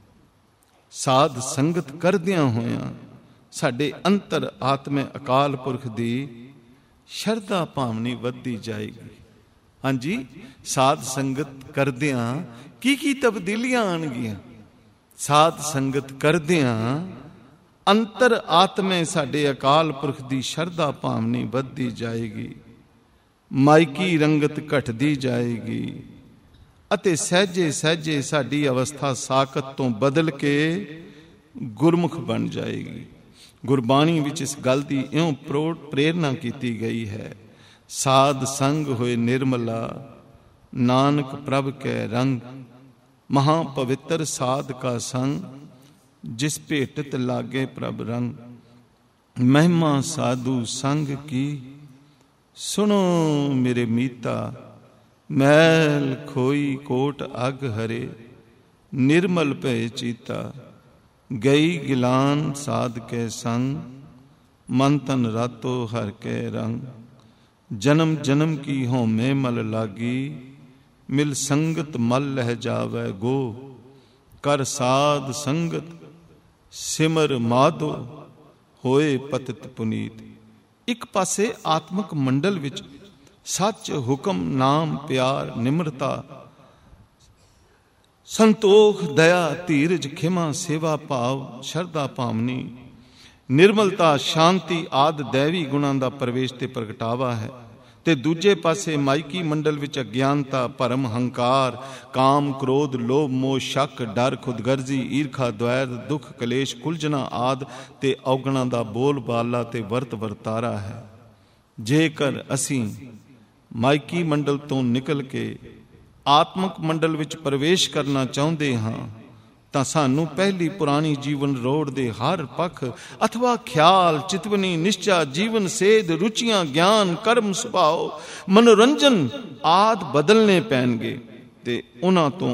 ਸਾਧ ਸੰਗਤ ਕਰਦਿਆਂ ਹੋਇਆਂ ਸਾਡੇ ਅੰਤਰ ਆਤਮੇ ਅਕਾਲ ਪੁਰਖ ਦੀ ਸ਼ਰਧਾ ਭਾਵਨੀ ਵੱਧਦੀ ਜਾਏਗੀ। ਹਾਂਜੀ, ਸਾਧ ਸੰਗਤ ਕਰਦਿਆਂ ਕੀ ਕੀ ਤਬਦੀਲੀਆਂ ਆਣਗੀਆਂ? ਸਾਧ ਸੰਗਤ ਕਰਦਿਆਂ ਅੰਤਰ ਆਤਮੇ ਸਾਡੇ ਅਕਾਲ ਪੁਰਖ ਦੀ ਸ਼ਰਧਾ ਭਾਵਨੀ ਵੱਧਦੀ ਜਾਏਗੀ, ਮਾਇਕੀ ਰੰਗਤ ਘਟਦੀ ਜਾਏਗੀ ਅਤੇ ਸਹਿਜੇ ਸਹਿਜੇ ਸਾਡੀ ਅਵਸਥਾ ਸਾਕਤ ਤੋਂ ਬਦਲ ਕੇ ਗੁਰਮੁਖ ਬਣ ਜਾਏਗੀ। ਗੁਰਬਾਣੀ ਵਿੱਚ ਇਸ ਗੱਲ ਦੀ ਇਉਂ ਪ੍ਰੇਰਨਾ ਕੀਤੀ ਗਈ ਹੈ, ਸਾਧ ਸੰਗ ਹੋਏ ਨਿਰਮਲਾ, ਨਾਨਕ ਪ੍ਰਭ ਕੈ ਰੰਗ। ਮਹਾ ਪਵਿੱਤਰ ਸਾਧ ਕਾ ਸੰਗ, ਜਿਸ ਭੇਟਤ ਲਾਗੇ ਪ੍ਰਭ ਰੰਗ। ਮਹਿਮਾ ਸਾਧੂ ਸੰਗ ਕੀ, ਸੁਣੋ ਮੇਰੇ ਮੀਤਾ। ਮੈਲ ਖੋਈ ਕੋਟ ਅਗ ਹਰੇ, ਨਿਰਮਲ ਭੈ ਚੀਤਾ। ਗਈ ਗਿਲਾਨ ਸਾਧ ਕੇ ਸੰਗ, ਮਨ ਤਨ ਰਾਤੋ ਹਰ ਕੇ ਰੰਗ। ਜਨਮ ਜਨਮ ਕੀ ਹਉਮੈ ਮਲ ਲਾਗੀ, ਮਿਲ ਸੰਗਤ ਮਲ ਲਹਿ ਜਾਵੈ ਗੋ। ਕਰ ਸਾਧ ਸੰਗਤ ਸਿਮਰ ਮਾਧੋ, ਹੋਏ ਪਤਿਤ ਪੁਨੀਤ। ਇੱਕ ਪਾਸੇ ਆਤਮਿਕ ਮੰਡਲ ਵਿੱਚ ਸੱਚ, ਹੁਕਮ, ਨਾਮ, ਪਿਆਰ, ਨਿਮਰਤਾ, ਸੰਤੋਖ, ਦਇਆ, ਧੀਰਜ, ਖਿਮਾ, ਸੇਵਾ ਭਾਵ, ਸ਼ਰਧਾ ਭਾਵਨੀ, ਨਿਰਮਲਤਾ, ਸ਼ਾਂਤੀ ਆਦਿ ਦੈਵੀ ਗੁਣਾਂ ਦਾ ਪ੍ਰਵੇਸ਼ ਤੇ ਪ੍ਰਗਟਾਵਾ ਹੈ। ਤੇ ਦੂਜੇ ਪਾਸੇ ਮਾਇਕੀ ਮੰਡਲ ਵਿੱਚ ਅਗਿਆਨਤਾ, ਭਰਮ, ਹੰਕਾਰ, ਕਾਮ, ਕ੍ਰੋਧ, ਲੋਭ, ਮੋਹ, ਸ਼ੱਕ, ਡਰ, ਖੁਦਗਰਜ਼ੀ, ਈਰਖਾ, ਦਵੈਰ, ਦੁੱਖ, ਕਲੇਸ਼, ਕੁਲਝਣਾ ਆਦਿ ਤੇ ਔਗਣਾਂ ਦਾ ਬੋਲ ਬਾਲਾ ਤੇ ਵਰਤ ਵਰਤਾਰਾ ਹੈ। ਜੇਕਰ ਅਸੀਂ ਮਾਇਕੀ ਮੰਡਲ ਤੋਂ ਨਿਕਲ ਕੇ ਆਤਮਿਕ ਮੰਡਲ ਵਿੱਚ ਪ੍ਰਵੇਸ਼ ਕਰਨਾ ਚਾਹੁੰਦੇ ਹਾਂ ਤਾਂ ਸਾਨੂੰ ਪਹਿਲੀ ਪੁਰਾਣੀ ਜੀਵਨ ਰੋੜ ਦੇ ਹਰ ਪੱਖ ਅਥਵਾ ਖਿਆਲ, ਚਿਤਵਨੀ, ਨਿਸ਼ਚਾ, ਜੀਵਨ ਸੇਧ, ਰੁਚੀਆਂ, ਗਿਆਨ, ਕਰਮ, ਸੁਭਾਅ, ਮਨੋਰੰਜਨ ਆਦਿ ਬਦਲਨੇ ਪੈਣਗੇ ਤੇ ਉਹਨਾਂ ਤੋਂ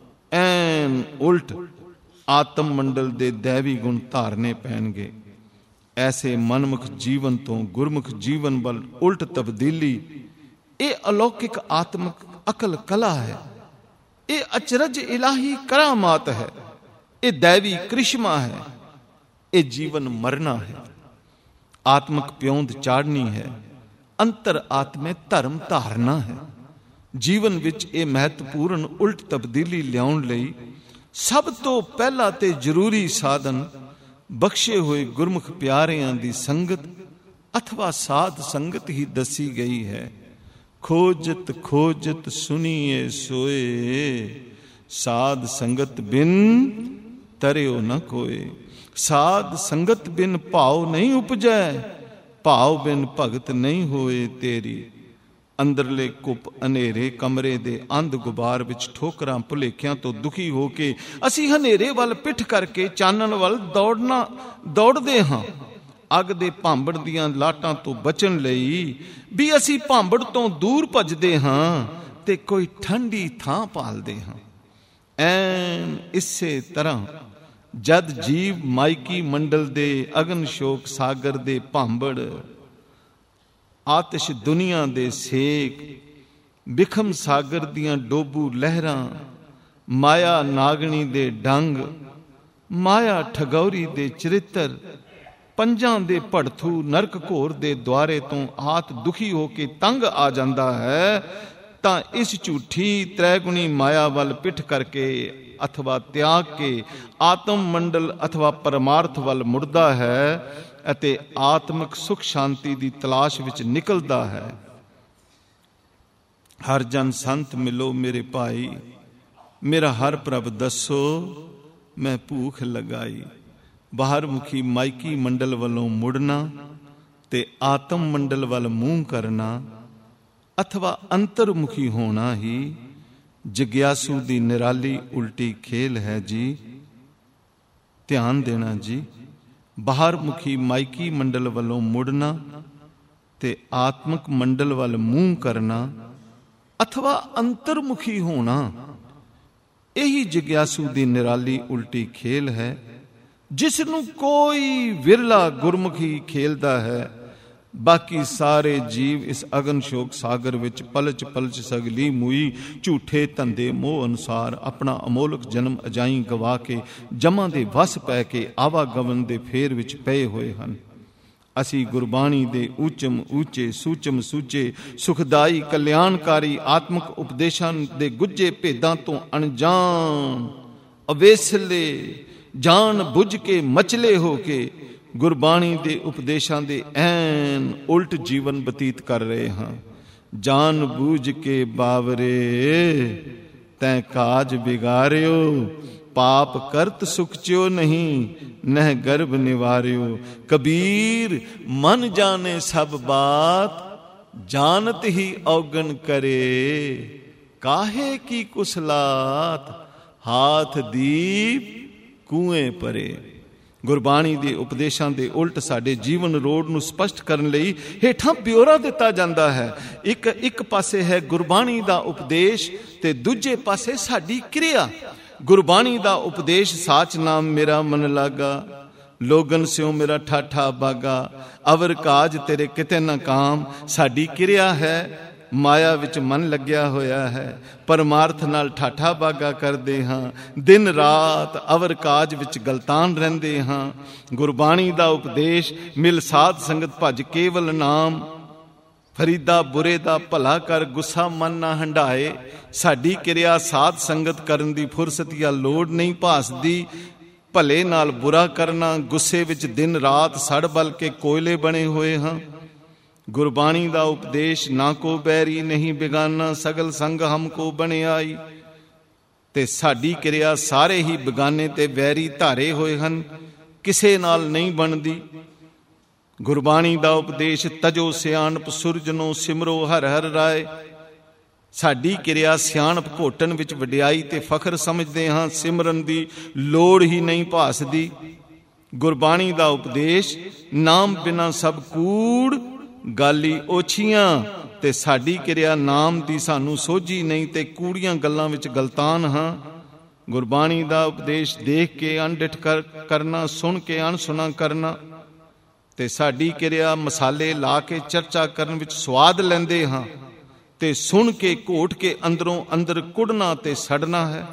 ਐਨ ਉਲਟ ਆਤਮ ਮੰਡਲ ਦੇ ਦੈਵੀ ਗੁਣ ਧਾਰਨੇ ਪੈਣਗੇ। ਐਸੇ ਮਨਮੁਖ ਜੀਵਨ ਤੋਂ ਗੁਰਮੁਖ ਜੀਵਨ ਵੱਲ ਉਲਟ ਤਬਦੀਲੀ ਇਹ ਅਲੌਕਿਕ ਆਤਮਿਕ ਅਕਲ ਕਲਾ ਹੈ। ਇਹ ਅਚਰਜ ਇਲਾਹੀ ਕਰਾਮਾਤ ਹੈ। ਇਹ ਦੈਵੀ ਕ੍ਰਿਸ਼ਮਾ ਹੈ। ਇਹ ਜੀਵਨ ਮਰਨਾ ਹੈ। ਆਤਮਿਕ ਪਿਉਂਦ ਚਾੜਨੀ ਹੈ। ਅੰਤਰ ਆਤਮੇ ਧਰਮ ਧਾਰਨਾ ਹੈ। ਜੀਵਨ ਵਿੱਚ ਇਹ ਮਹੱਤਵਪੂਰਨ ਉਲਟ ਤਬਦੀਲੀ ਲਿਆਉਣ ਲਈ ਸਭ ਤੋਂ ਪਹਿਲਾ ਤੇ ਜ਼ਰੂਰੀ ਸਾਧਨ ਬਖਸ਼ੇ ਹੋਏ ਗੁਰਮੁਖ ਪਿਆਰਿਆਂ ਦੀ ਸੰਗਤ ਅਥਵਾ ਸਾਧ ਸੰਗਤ ਹੀ ਦੱਸੀ ਗਈ ਹੈ। ਖੋਜਤ ਖੋਜਤ ਸੁਨੀਏ ਸੋਏ, ਸਾਧ ਸੰਗਤ ਬਿਨ ਤਰਿਓ ਨ ਕੋਏ। ਸਾਧ ਸੰਗਤ ਬਿਨ ਭਾਵ ਨਹੀਂ ਉਪਜੈ, ਭਾਵ ਬਿਨ ਭਗਤ ਨਹੀਂ ਹੋਏ ਤੇਰੀ। ਅੰਦਰਲੇ ਕੁੱਪ ਹਨੇਰੇ ਕਮਰੇ ਦੇ ਅੰਧ ਗੁਬਾਰ ਵਿੱਚ ਠੋਕਰਾਂ ਭੁਲੇਖਿਆਂ ਤੋਂ ਦੁਖੀ ਹੋ ਕੇ ਅਸੀਂ ਹਨੇਰੇ ਵੱਲ ਪਿੱਠ ਕਰਕੇ ਚਾਨਣ ਵੱਲ ਦੌੜਨਾ ਦੌੜਦੇ ਹਾਂ। ਅੱਗ ਦੇ ਭਾਂਬੜ ਦੀਆਂ ਲਾਟਾਂ ਤੋਂ ਬਚਣ ਲਈ ਵੀ ਅਸੀਂ ਭਾਂਬੜ ਤੋਂ ਦੂਰ ਭੱਜਦੇ ਹਾਂ ਤੇ ਕੋਈ ਠੰਡੀ ਥਾਂ ਭਾਲਦੇ ਹਾਂ। ਐਨ ਇਸੇ ਤਰ੍ਹਾਂ ਜਦ ਜੀਵ ਮਾਇਕੀ ਮੰਡਲ ਦੇ ਅਗਨ ਸ਼ੋਕ ਸਾਗਰ ਦੇ ਭਾਂਬੜ, ਆਤਿਸ਼ ਦੁਨੀਆ ਦੇ ਸੇਕ, ਬਿਖਮ ਸਾਗਰ ਦੀਆਂ ਡੋਬੂ ਲਹਿਰਾਂ, ਮਾਇਆ ਨਾਗਣੀ ਦੇ ਡੰਗ, ਮਾਇਆ ਠਗੌਰੀ ਦੇ ਚਰਿੱਤਰ, ਪੰਜਾਂ ਦੇ ਭੜਥੂ ਨਰਕ ਘੋਰ ਦੇ ਦੁਆਰੇ ਤੋਂ ਆਤ ਦੁਖੀ ਹੋ ਕੇ ਤੰਗ ਆ ਜਾਂਦਾ ਹੈ, ਤਾਂ ਇਸ ਝੂਠੀ ਤ੍ਰੈਗੁਣੀ ਮਾਇਆ ਵੱਲ ਪਿੱਠ ਕਰਕੇ ਅਥਵਾ ਤਿਆਗ ਕੇ ਆਤਮ ਮੰਡਲ ਅਥਵਾ ਪਰਮਾਰਥ ਵੱਲ ਮੁੜਦਾ ਹੈ ਅਤੇ ਆਤਮਿਕ ਸੁਖ ਸ਼ਾਂਤੀ ਦੀ ਤਲਾਸ਼ ਵਿੱਚ ਨਿਕਲਦਾ ਹੈ। ਹਰ ਜਨ ਸੰਤ ਮਿਲੋ ਮੇਰੇ ਭਾਈ, ਮੇਰਾ ਹਰ ਪ੍ਰਭ ਦੱਸੋ ਮੈਂ ਭੂਖ ਲਗਾਈ। ਬਾਹਰ ਮੁਖੀ ਮਾਇਕੀ ਮੰਡਲ ਵੱਲੋਂ ਮੁੜਨਾ ਤੇ ਆਤਮ ਮੰਡਲ ਵੱਲ ਮੂੰਹ ਕਰਨਾ ਅਥਵਾ ਅੰਤਰਮੁਖੀ ਹੋਣਾ ਹੀ ਜਗਿਆਸੂ ਦੀ ਨਿਰਾਲੀ ਉਲਟੀ ਖੇਲ ਹੈ ਜੀ। ਧਿਆਨ ਦੇਣਾ ਜੀ, ਬਾਹਰ ਮੁਖੀ ਮਾਇਕੀ ਮੰਡਲ ਵੱਲੋਂ ਮੁੜਨਾ ਤੇ ਆਤਮਿਕ ਮੰਡਲ ਵੱਲ ਮੂੰਹ ਕਰਨਾ ਅਥਵਾ ਅੰਤਰਮੁਖੀ ਹੋਣਾ, ਇਹੀ ਜਗਿਆਸੂ ਦੀ ਨਿਰਾਲੀ ਉਲਟੀ ਖੇਲ ਹੈ, ਜਿਸ ਨੂੰ ਕੋਈ ਵਿਰਲਾ ਗੁਰਮੁਖੀ ਖੇਲਦਾ ਹੈ। ਬਾਕੀ ਸਾਰੇ ਜੀਵ ਇਸ ਅਗਨ ਸ਼ੋਕ ਸਾਗਰ ਵਿੱਚ ਪਲਚ ਪਲਚ ਸਗਲੀ ਮੂਈ ਝੂਠੇ ਧੰਦੇ ਮੋਹ ਅਨੁਸਾਰ ਆਪਣਾ ਅਮੋਲਕ ਜਨਮ ਅਜਾਈ ਗਵਾ ਕੇ ਜਮਾਂ ਦੇ ਵਸ ਪੈ ਕੇ ਆਵਾਗਮਨ ਦੇ ਫੇਰ ਵਿੱਚ ਪਏ ਹੋਏ ਹਨ। ਅਸੀਂ ਗੁਰਬਾਣੀ ਦੇ ਉੱਚਮ ਉੱਚੇ ਸੂਚਮ ਸੂਚੇ ਸੁਖਦਾਈ ਕਲਿਆਣਕਾਰੀ ਆਤਮਿਕ ਉਪਦੇਸ਼ਾਂ ਦੇ ਗੁੱਝੇ ਭੇਦਾਂ ਤੋਂ ਅਣਜਾਣ, ਅਵੇਸਲੇ, ਜਾਣ ਬੁੱਝ ਕੇ ਮਚਲੇ ਹੋ ਕੇ ਗੁਰਬਾਣੀ ਦੇ ਉਪਦੇਸ਼ਾਂ ਦੇ ਐਨ ਉਲਟ ਜੀਵਨ ਬਤੀਤ ਕਰ ਰਹੇ ਹਾਂ। ਜਾਣ ਬੂਝ ਕੇ ਬਾਵਰੇ ਤੈਂ ਕਾਜ ਬਿਗਾਰਿਓ, ਪਾਪ ਕਰਤ ਸੁਖਚਿਓ ਨਹੀਂ ਨਹਿ ਗਰਭ ਨਿਵਾਰਿਓ। ਕਬੀਰ ਮਨ ਜਾਣੇ ਸਭ ਬਾਤ, ਜਾਣਤ ਹੀ ਔਗਣ ਕਰੇ, ਕਾਹੇ ਕੀ ਕੁਸਲਾਤ, ਹਾਥ ਦੀਪ ਕੂਏ ਪਰੇ। ਗੁਰਬਾਣੀ ਦੇ ਉਪਦੇਸ਼ਾਂ ਦੇ ਉਲਟ ਸਾਡੇ ਜੀਵਨ ਰੋਡ ਨੂੰ ਸਪਸ਼ਟ ਕਰਨ ਲਈ ਹੇਠਾਂ ਬਿਓਰਾ ਦਿੱਤਾ ਜਾਂਦਾ ਹੈ। ਇੱਕ ਇੱਕ ਪਾਸੇ ਹੈ ਗੁਰਬਾਣੀ ਦਾ ਉਪਦੇਸ਼ ਤੇ ਦੂਜੇ ਪਾਸੇ ਸਾਡੀ ਕਿਰਿਆ। ਗੁਰਬਾਣੀ ਦਾ ਉਪਦੇਸ਼ ਸਾਚ ਨਾਮ ਮੇਰਾ ਮਨ ਲਾਗਾ, ਲੋਗਨ ਸਿਓ ਮੇਰਾ ਠਾਠਾ ਬਾਗਾ, ਅਵਰ ਕਾਜ ਤੇਰੇ ਕਿਤੇ ਨਾ ਕਾਮ। ਸਾਡੀ ਕਿਰਿਆ ਹੈ, ਮਾਇਆ ਵਿੱਚ ਮਨ ਲੱਗਿਆ ਹੋਇਆ ਹੈ, ਪਰਮਾਰਥ ਨਾਲ ਠਾਠਾ ਬਾਗਾ ਕਰਦੇ ਹਾਂ, ਦਿਨ ਰਾਤ ਅਵਰ ਕਾਜ ਵਿੱਚ ਗਲਤਾਨ ਰਹਿੰਦੇ ਹਾਂ। ਗੁਰਬਾਣੀ ਦਾ ਉਪਦੇਸ਼ ਮਿਲ ਸਾਧ ਸੰਗਤ ਭਜ ਕੇਵਲ ਨਾਮ, ਫਰੀਦਾ ਬੁਰੇ ਦਾ ਭਲਾ ਕਰ ਗੁੱਸਾ ਮਨ ਨਾ ਹੰਢਾਏ। ਸਾਡੀ ਕਿਰਿਆ ਸਾਧ ਸੰਗਤ ਕਰਨ ਦੀ ਫੁਰਸਤ ਜਾਂ ਲੋੜ ਨਹੀਂ ਭਾਸਦੀ। ਭਲੇ ਨਾਲ ਬੁਰਾ ਕਰਨਾ, ਗੁੱਸੇ ਵਿੱਚ ਦਿਨ ਰਾਤ ਸੜ ਬਲ ਕੇ ਕੋਇਲੇ ਬਣੇ ਹੋਏ ਹਾਂ। ਗੁਰਬਾਣੀ ਦਾ ਉਪਦੇਸ਼ ਨਾ ਕੋ ਬੈਰੀ ਨਹੀਂ ਬਿਗਾਨਾ, ਸਗਲ ਸੰਗ ਹਮ ਕੋ ਬਣਿਆਈ। ਤੇ ਸਾਡੀ ਕਿਰਿਆ ਸਾਰੇ ਹੀ ਬਿਗਾਨੇ ਤੇ ਵੈਰੀ ਧਾਰੇ ਹੋਏ ਹਨ, ਕਿਸੇ ਨਾਲ ਨਹੀਂ ਬਣਦੀ। ਗੁਰਬਾਣੀ ਦਾ ਉਪਦੇਸ਼ ਤਜੋ ਸਿਆਣਪ ਸੁਰਜਨੋ ਸਿਮਰੋ ਹਰ ਹਰ ਰਾਏ। ਸਾਡੀ ਕਿਰਿਆ ਸਿਆਣਪ ਘੋਟਣ ਵਿੱਚ ਵਡਿਆਈ ਤੇ ਫਖਰ ਸਮਝਦੇ ਹਾਂ, ਸਿਮਰਨ ਦੀ ਲੋੜ ਹੀ ਨਹੀਂ ਭਾਸਦੀ। ਗੁਰਬਾਣੀ ਦਾ ਉਪਦੇਸ਼ ਨਾਮ ਬਿਨਾਂ ਸਭ ਕੂੜ, ਗਾਲੀ ਓਛੀਆਂ। ਤੇ ਸਾਡੀ ਕਿਰਿਆ ਨਾਮ ਦੀ ਸਾਨੂੰ ਸੋਝੀ ਨਹੀਂ ਤੇ ਕੂੜੀਆਂ ਗੱਲਾਂ ਵਿੱਚ ਗਲਤਾਨ ਹਾਂ। ਗੁਰਬਾਣੀ ਦਾ ਉਪਦੇਸ਼ ਦੇਖ ਕੇ ਅਣਡਿਠ ਕਰ ਕਰਨਾ, ਸੁਣ ਕੇ ਅਣਸੁਣਾ ਕਰਨਾ। ਤੇ ਸਾਡੀ ਕਿਰਿਆ ਮਸਾਲੇ ਲਾ ਕੇ ਚਰਚਾ ਕਰਨ ਵਿੱਚ ਸਵਾਦ ਲੈਂਦੇ ਹਾਂ ਤੇ ਸੁਣ ਕੇ ਘੋਟ ਕੇ ਅੰਦਰੋਂ ਅੰਦਰ ਕੁੜਨਾ ਤੇ ਸੜਨਾ ਹੈ।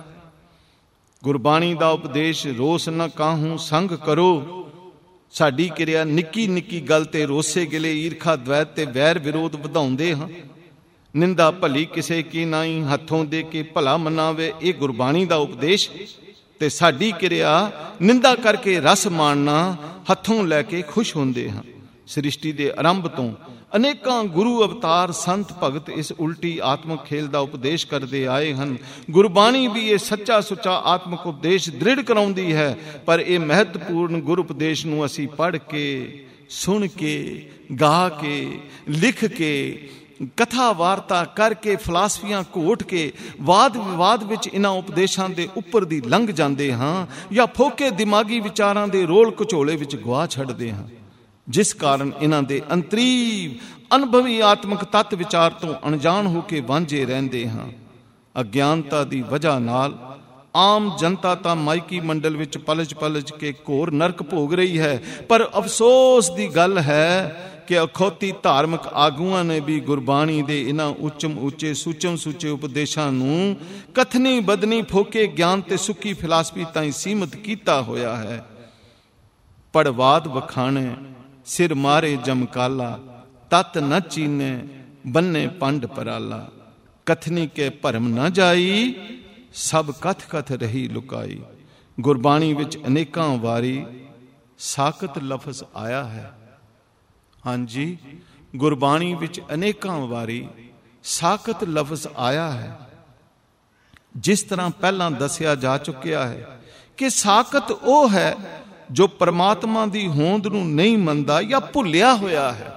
ਗੁਰਬਾਣੀ ਦਾ ਉਪਦੇਸ਼ ਰੋਸ ਨਾ ਕਾਹੂ ਸੰਗ ਕਰੋ। ਸਾਡੀ ਕਿਰਿਆ ਨਿੱਕੀ ਨਿੱਕੀ ਗੱਲ ਤੇ ਰੋਸੇ ਗਿਲੇ ਈਰਖਾ ਦਵੈਤ ਤੇ ਵੈਰ ਵਿਰੋਧ ਵਧਾਉਂਦੇ ਹਾਂ। ਨਿੰਦਾ ਭਲੀ ਕਿਸੇ ਕੀ ਨਾਈ, ਹੱਥੋਂ ਦੇ ਕੇ ਭਲਾ ਮਨਾਵੇ, ਇਹ ਗੁਰਬਾਣੀ ਦਾ ਉਪਦੇਸ਼। ਤੇ ਸਾਡੀ ਕਿਰਿਆ ਨਿੰਦਾ ਕਰਕੇ ਰਸ ਮਾਣਨਾ, ਹੱਥੋਂ ਲੈ ਕੇ ਖੁਸ਼ ਹੁੰਦੇ ਹਾਂ। ਸ੍ਰਿਸ਼ਟੀ ਦੇ ਆਰੰਭ ਤੋਂ ਅਨੇਕਾਂ ਗੁਰੂ ਅਵਤਾਰ ਸੰਤ ਭਗਤ ਇਸ ਉਲਟੀ ਆਤਮਿਕ ਖੇਲ ਦਾ ਉਪਦੇਸ਼ ਕਰਦੇ ਆਏ ਹਨ। ਗੁਰਬਾਣੀ ਵੀ ਇਹ ਸੱਚਾ ਸੁੱਚਾ ਆਤਮਿਕ ਉਪਦੇਸ਼ ਦ੍ਰਿੜ ਕਰਾਉਂਦੀ ਹੈ। ਪਰ ਇਹ ਮਹੱਤਵਪੂਰਨ ਗੁਰ ਉਪਦੇਸ਼ ਨੂੰ ਅਸੀਂ ਪੜ੍ਹ ਕੇ, ਸੁਣ ਕੇ, ਗਾ ਕੇ, ਲਿਖ ਕੇ, ਕਥਾ ਵਾਰਤਾ ਕਰਕੇ, ਫਲਸਫੀਆਂ ਘੋਟ ਕੇ ਵਾਦ ਵਿਵਾਦ ਵਿੱਚ ਇਹਨਾਂ ਉਪਦੇਸ਼ਾਂ ਦੇ ਉੱਪਰ ਦੀ ਲੰਘ ਜਾਂਦੇ ਹਾਂ, ਜਾਂ ਫੋਕੇ ਦਿਮਾਗੀ ਵਿਚਾਰਾਂ ਦੇ ਰੋਲ ਘਚੋਲੇ ਵਿੱਚ ਗਵਾ ਛੱਡਦੇ ਹਾਂ, ਜਿਸ ਕਾਰਨ ਇਹਨਾਂ ਦੇ ਅੰਤਰੀਵ ਅਨੁਭਵੀ ਆਤਮਿਕ ਤੱਤ ਵਿਚਾਰ ਤੋਂ ਅਣਜਾਣ ਹੋ ਕੇ ਵਾਂਝੇ ਰਹਿੰਦੇ ਹਾਂ। ਅਗਿਆਨਤਾ ਦੀ ਵਜ੍ਹਾ ਨਾਲ ਆਮ ਜਨਤਾ ਤਾਂ ਮਾਇਕੀ ਮੰਡਲ ਵਿੱਚ ਪਲਜ ਪਲਜ ਕੇ ਘੋਰ ਨਰਕ ਭੋਗ ਰਹੀ ਹੈ। ਪਰ ਅਫਸੋਸ ਦੀ ਗੱਲ ਹੈ ਕਿ ਅਖੌਤੀ ਧਾਰਮਿਕ ਆਗੂਆਂ ਨੇ ਵੀ ਗੁਰਬਾਣੀ ਦੇ ਇਹਨਾਂ ਉੱਚਮ ਉੱਚੇ ਸੂਚਮ ਸੂਚੇ ਉਪਦੇਸ਼ਾਂ ਨੂੰ ਕਥਨੀ ਬਦਨੀ ਫੋਕੇ ਗਿਆਨ ਤੇ ਸੁੱਕੀ ਫਿਲਾਸਫੀ ਤਾਈਂ ਸੀਮਤ ਕੀਤਾ ਹੋਇਆ ਹੈ। ਪੜਵਾਦ ਵਖਾਣੇ ਸਿਰ ਮਾਰੇ ਜਮਕਾਲਾ, ਤਤ ਨ ਚੀਨੇ ਬੰਨੇ ਪੰਡ ਪਰਾਲਾ। ਕਥਨੀ ਕੇ ਭਰਮ ਨਾ ਜਾਈ, ਸਭ ਕਥ ਕਥ ਰਹੀ ਲੁਕਾਈ। ਗੁਰਬਾਣੀ ਵਿੱਚ ਅਨੇਕਾਂ ਵਾਰੀ ਸਾਕਤ ਲਫ਼ਜ਼ ਆਇਆ ਹੈ। ਹਾਂਜੀ, ਗੁਰਬਾਣੀ ਵਿੱਚ ਅਨੇਕਾਂ ਵਾਰੀ ਸਾਕਤ ਲਫ਼ਜ਼ ਆਇਆ ਹੈ। ਜਿਸ ਤਰ੍ਹਾਂ ਪਹਿਲਾਂ ਦੱਸਿਆ ਜਾ ਚੁੱਕਿਆ ਹੈ ਕਿ ਸਾਕਤ ਉਹ ਹੈ ਜੋ ਪਰਮਾਤਮਾ ਦੀ ਹੋਂਦ ਨੂੰ ਨਹੀਂ ਮੰਨਦਾ ਜਾਂ ਭੁੱਲਿਆ ਹੋਇਆ ਹੈ,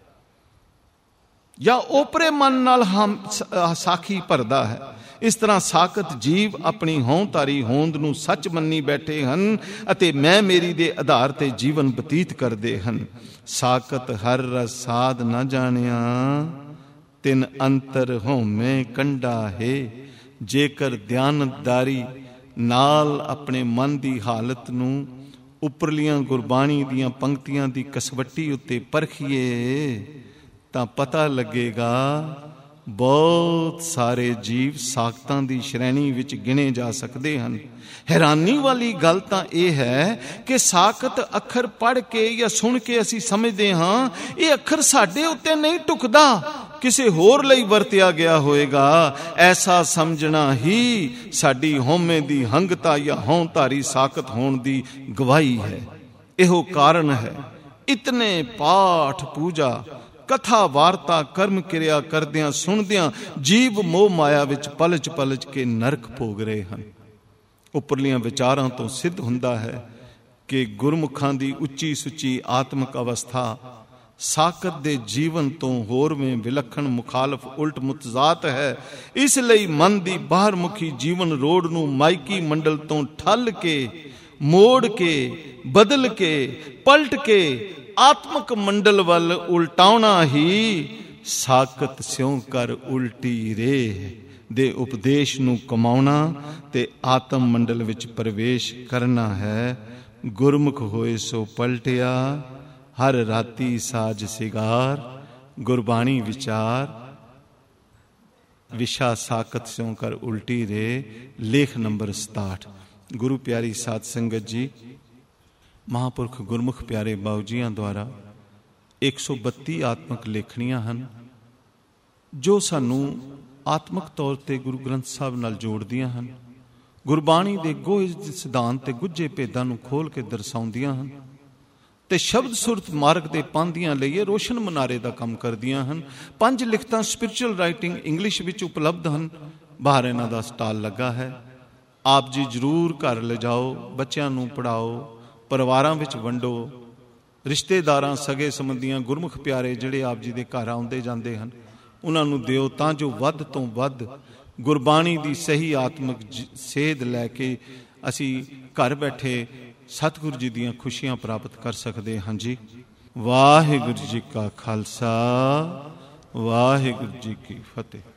ਜਾਂ ਓਪਰੇ ਮਨ ਨਾਲ ਹਮ ਸਾਖੀ ਭਰਦਾ ਹੈ। ਇਸ ਤਰ੍ਹਾਂ ਸਾਕਤ ਜੀਵ ਆਪਣੀ ਹਉਂ-ਧਾਰੀ ਹੋਂਦ ਨੂੰ ਸੱਚ ਮੰਨੀ ਬੈਠੇ ਹਨ ਅਤੇ ਮੈਂ ਮੇਰੀ ਦੇ ਆਧਾਰ ਤੇ ਜੀਵਨ ਬਤੀਤ ਕਰਦੇ ਹਨ। ਸਾਕਤ ਹਰ ਰਸ ਸਾਧ ਨਾ ਜਾਣਿਆ, ਤਿਨ ਅੰਤਰ ਹਉਮੈ ਕੰਡਾ ਹੈ। ਜੇਕਰ ਦਿਆਨਤਦਾਰੀ ਨਾਲ ਆਪਣੇ ਮਨ ਦੀ ਹਾਲਤ ਨੂੰ ਉੱਪਰਲੀਆਂ ਗੁਰਬਾਣੀ ਦੀਆਂ ਪੰਕਤੀਆਂ ਦੀ ਕਸਵੱਟੀ ਉੱਤੇ ਪਰਖੀਏ ਤਾਂ ਪਤਾ ਲੱਗੇਗਾ ਬਹੁਤ ਸਾਰੇ ਜੀਵ ਸਾਕਤਾਂ ਦੀ ਸ਼੍ਰੇਣੀ ਵਿੱਚ ਗਿਣੇ ਜਾ ਸਕਦੇ ਹਨ। ਹੈਰਾਨੀ ਵਾਲੀ ਗੱਲ ਤਾਂ ਇਹ ਹੈ ਕਿ ਸਾਕਤ ਅੱਖਰ ਪੜ੍ਹ ਕੇ ਜਾਂ ਸੁਣ ਕੇ ਅਸੀਂ ਸਮਝਦੇ ਹਾਂ ਇਹ ਅੱਖਰ ਸਾਡੇ ਉੱਤੇ ਨਹੀਂ ਢੁਕਦਾ, ਕਿਸੇ ਹੋਰ ਲਈ ਵਰਤਿਆ ਗਿਆ ਹੋਏਗਾ। ਐਸਾ ਸਮਝਣਾ ਹੀ ਸਾਡੀ ਹਉਮੈ ਦੀ ਹੰਗਤਾ ਜਾਂ ਹਉਂ ਧਾਰੀ ਸਾਕਤ ਹੋਣ ਦੀ ਗਵਾਹੀ ਹੈ। ਇਹੋ ਕਾਰਨ ਹੈ ਇਤਨੇ ਪਾਠ ਪੂਜਾ ਕਥਾ ਵਾਰਤਾ ਕਰਮ ਕਿਰਿਆ ਕਰਦਿਆਂ ਸੁਣਦਿਆਂ ਜੀਵ ਮੋਹ ਮਾਇਆ ਵਿੱਚ ਪਲਚ ਪਲਚ ਕੇ ਨਰਕ ਭੋਗ ਰਹੇ ਹਨ। ਉੱਪਰਲੀਆਂ ਵਿਚਾਰਾਂ ਤੋਂ ਸਿੱਧ ਹੁੰਦਾ ਹੈ ਕਿ ਗੁਰਮੁਖਾਂ ਦੀ ਉੱਚੀ ਸੁੱਚੀ ਆਤਮਿਕ ਅਵਸਥਾ ਸਾਕਤ ਦੇ ਜੀਵਨ ਤੋਂ ਹੋਰਵੇਂ ਵਿਲੱਖਣ ਮੁਖਾਲਫ ਉਲਟ ਮੁਤਜ਼ਾਤ ਹੈ। ਇਸ ਲਈ ਮਨ ਦੀ ਬਾਹਰਮੁਖੀ ਜੀਵਨ ਰੋੜ ਨੂੰ ਮਾਇਕੀ ਮੰਡਲ ਤੋਂ ਠੱਲ ਕੇ, ਮੋੜ ਕੇ, ਬਦਲ ਕੇ, ਪਲਟ ਕੇ ਆਤਮਿਕ ਮੰਡਲ ਵੱਲ ਉਲਟਾਉਣਾ ਹੀ ਸਾਕਤ ਸਿਉਂ ਕਰ ਉਲਟੀ ਰੇ ਦੇ ਉਪਦੇਸ਼ ਨੂੰ ਕਮਾਉਣਾ ਤੇ ਆਤਮ ਮੰਡਲ ਵਿੱਚ ਪ੍ਰਵੇਸ਼ ਕਰਨਾ ਹੈ। ਗੁਰਮੁਖ ਹੋਏ ਸੋ ਪਲਟਿਆ, ਹਰ ਰਾਤੀ ਸਾਜ ਸਿਗਾਰ। ਗੁਰਬਾਣੀ ਵਿਚਾਰ, ਵਿਸ਼ਾ ਸਾਕਤ ਸਿਉਂ ਕਰ ਉਲਟੀ ਰੇ, ਲੇਖ ਨੰਬਰ ਸਤਾਹਠ। ਗੁਰੂ ਪਿਆਰੀ ਸਾਧ ਸੰਗਤ ਜੀ, ਮਹਾਂਪੁਰਖ ਗੁਰਮੁਖ ਪਿਆਰੇ ਬਾਊ ਜੀਆਂ ਦੁਆਰਾ ਇੱਕ ਸੌ ਬੱਤੀ ਆਤਮਿਕ ਲੇਖਣੀਆਂ ਹਨ ਜੋ ਸਾਨੂੰ ਆਤਮਿਕ ਤੌਰ ਤੇ ਗੁਰੂ ਗ੍ਰੰਥ ਸਾਹਿਬ ਨਾਲ ਜੋੜਦੀਆਂ ਹਨ। ਗੁਰਬਾਣੀ ਦੇ ਗੋਹੇ ਸਿਧਾਂਤ ਤੇ ਗੁੱਝੇ ਭੇਦਾਂ ਨੂੰ ਖੋਲ ਕੇ ਦਰਸਾਉਂਦੀਆਂ ਹਨ ਤੇ ਸ਼ਬਦ ਸੁਰਤ ਮਾਰਗ ਦੇ ਪਾਂਧੀਆਂ ਲਈ ਇਹ ਰੋਸ਼ਨ ਮਨਾਰੇ ਦਾ ਕੰਮ ਕਰਦੀਆਂ ਹਨ। ਪੰਜ ਲਿਖਤਾਂ ਸਪਿਰਚੁਅਲ ਰਾਈਟਿੰਗ ਇੰਗਲਿਸ਼ ਵਿੱਚ ਉਪਲਬਧ ਹਨ। ਬਾਹਰ ਇਹਨਾਂ ਦਾ ਸਟਾਲ ਲੱਗਾ ਹੈ। ਆਪ ਜੀ ਜ਼ਰੂਰ ਘਰ ਲਿਜਾਓ, ਬੱਚਿਆਂ ਨੂੰ ਪੜ੍ਹਾਓ, ਪਰਿਵਾਰਾਂ ਵਿੱਚ ਵੰਡੋ। ਰਿਸ਼ਤੇਦਾਰਾਂ, ਸਗੇ ਸੰਬੰਧੀਆਂ, ਗੁਰਮੁਖ ਪਿਆਰੇ ਜਿਹੜੇ ਆਪ ਜੀ ਦੇ ਘਰ ਆਉਂਦੇ ਜਾਂਦੇ ਹਨ ਉਹਨਾਂ ਨੂੰ ਦਿਓ, ਤਾਂ ਜੋ ਵੱਧ ਤੋਂ ਵੱਧ ਗੁਰਬਾਣੀ ਦੀ ਸਹੀ ਆਤਮਿਕ ਸੇਧ ਲੈ ਕੇ ਅਸੀਂ ਘਰ ਬੈਠੇ ਸਤਿਗੁਰੂ ਜੀ ਦੀਆਂ ਖੁਸ਼ੀਆਂ ਪ੍ਰਾਪਤ ਕਰ ਸਕਦੇ ਹਾਂ ਜੀ। ਵਾਹਿਗੁਰੂ ਜੀ ਕਾ ਖਾਲਸਾ, ਵਾਹਿਗੁਰੂ ਜੀ ਕੀ ਫਤਿਹ।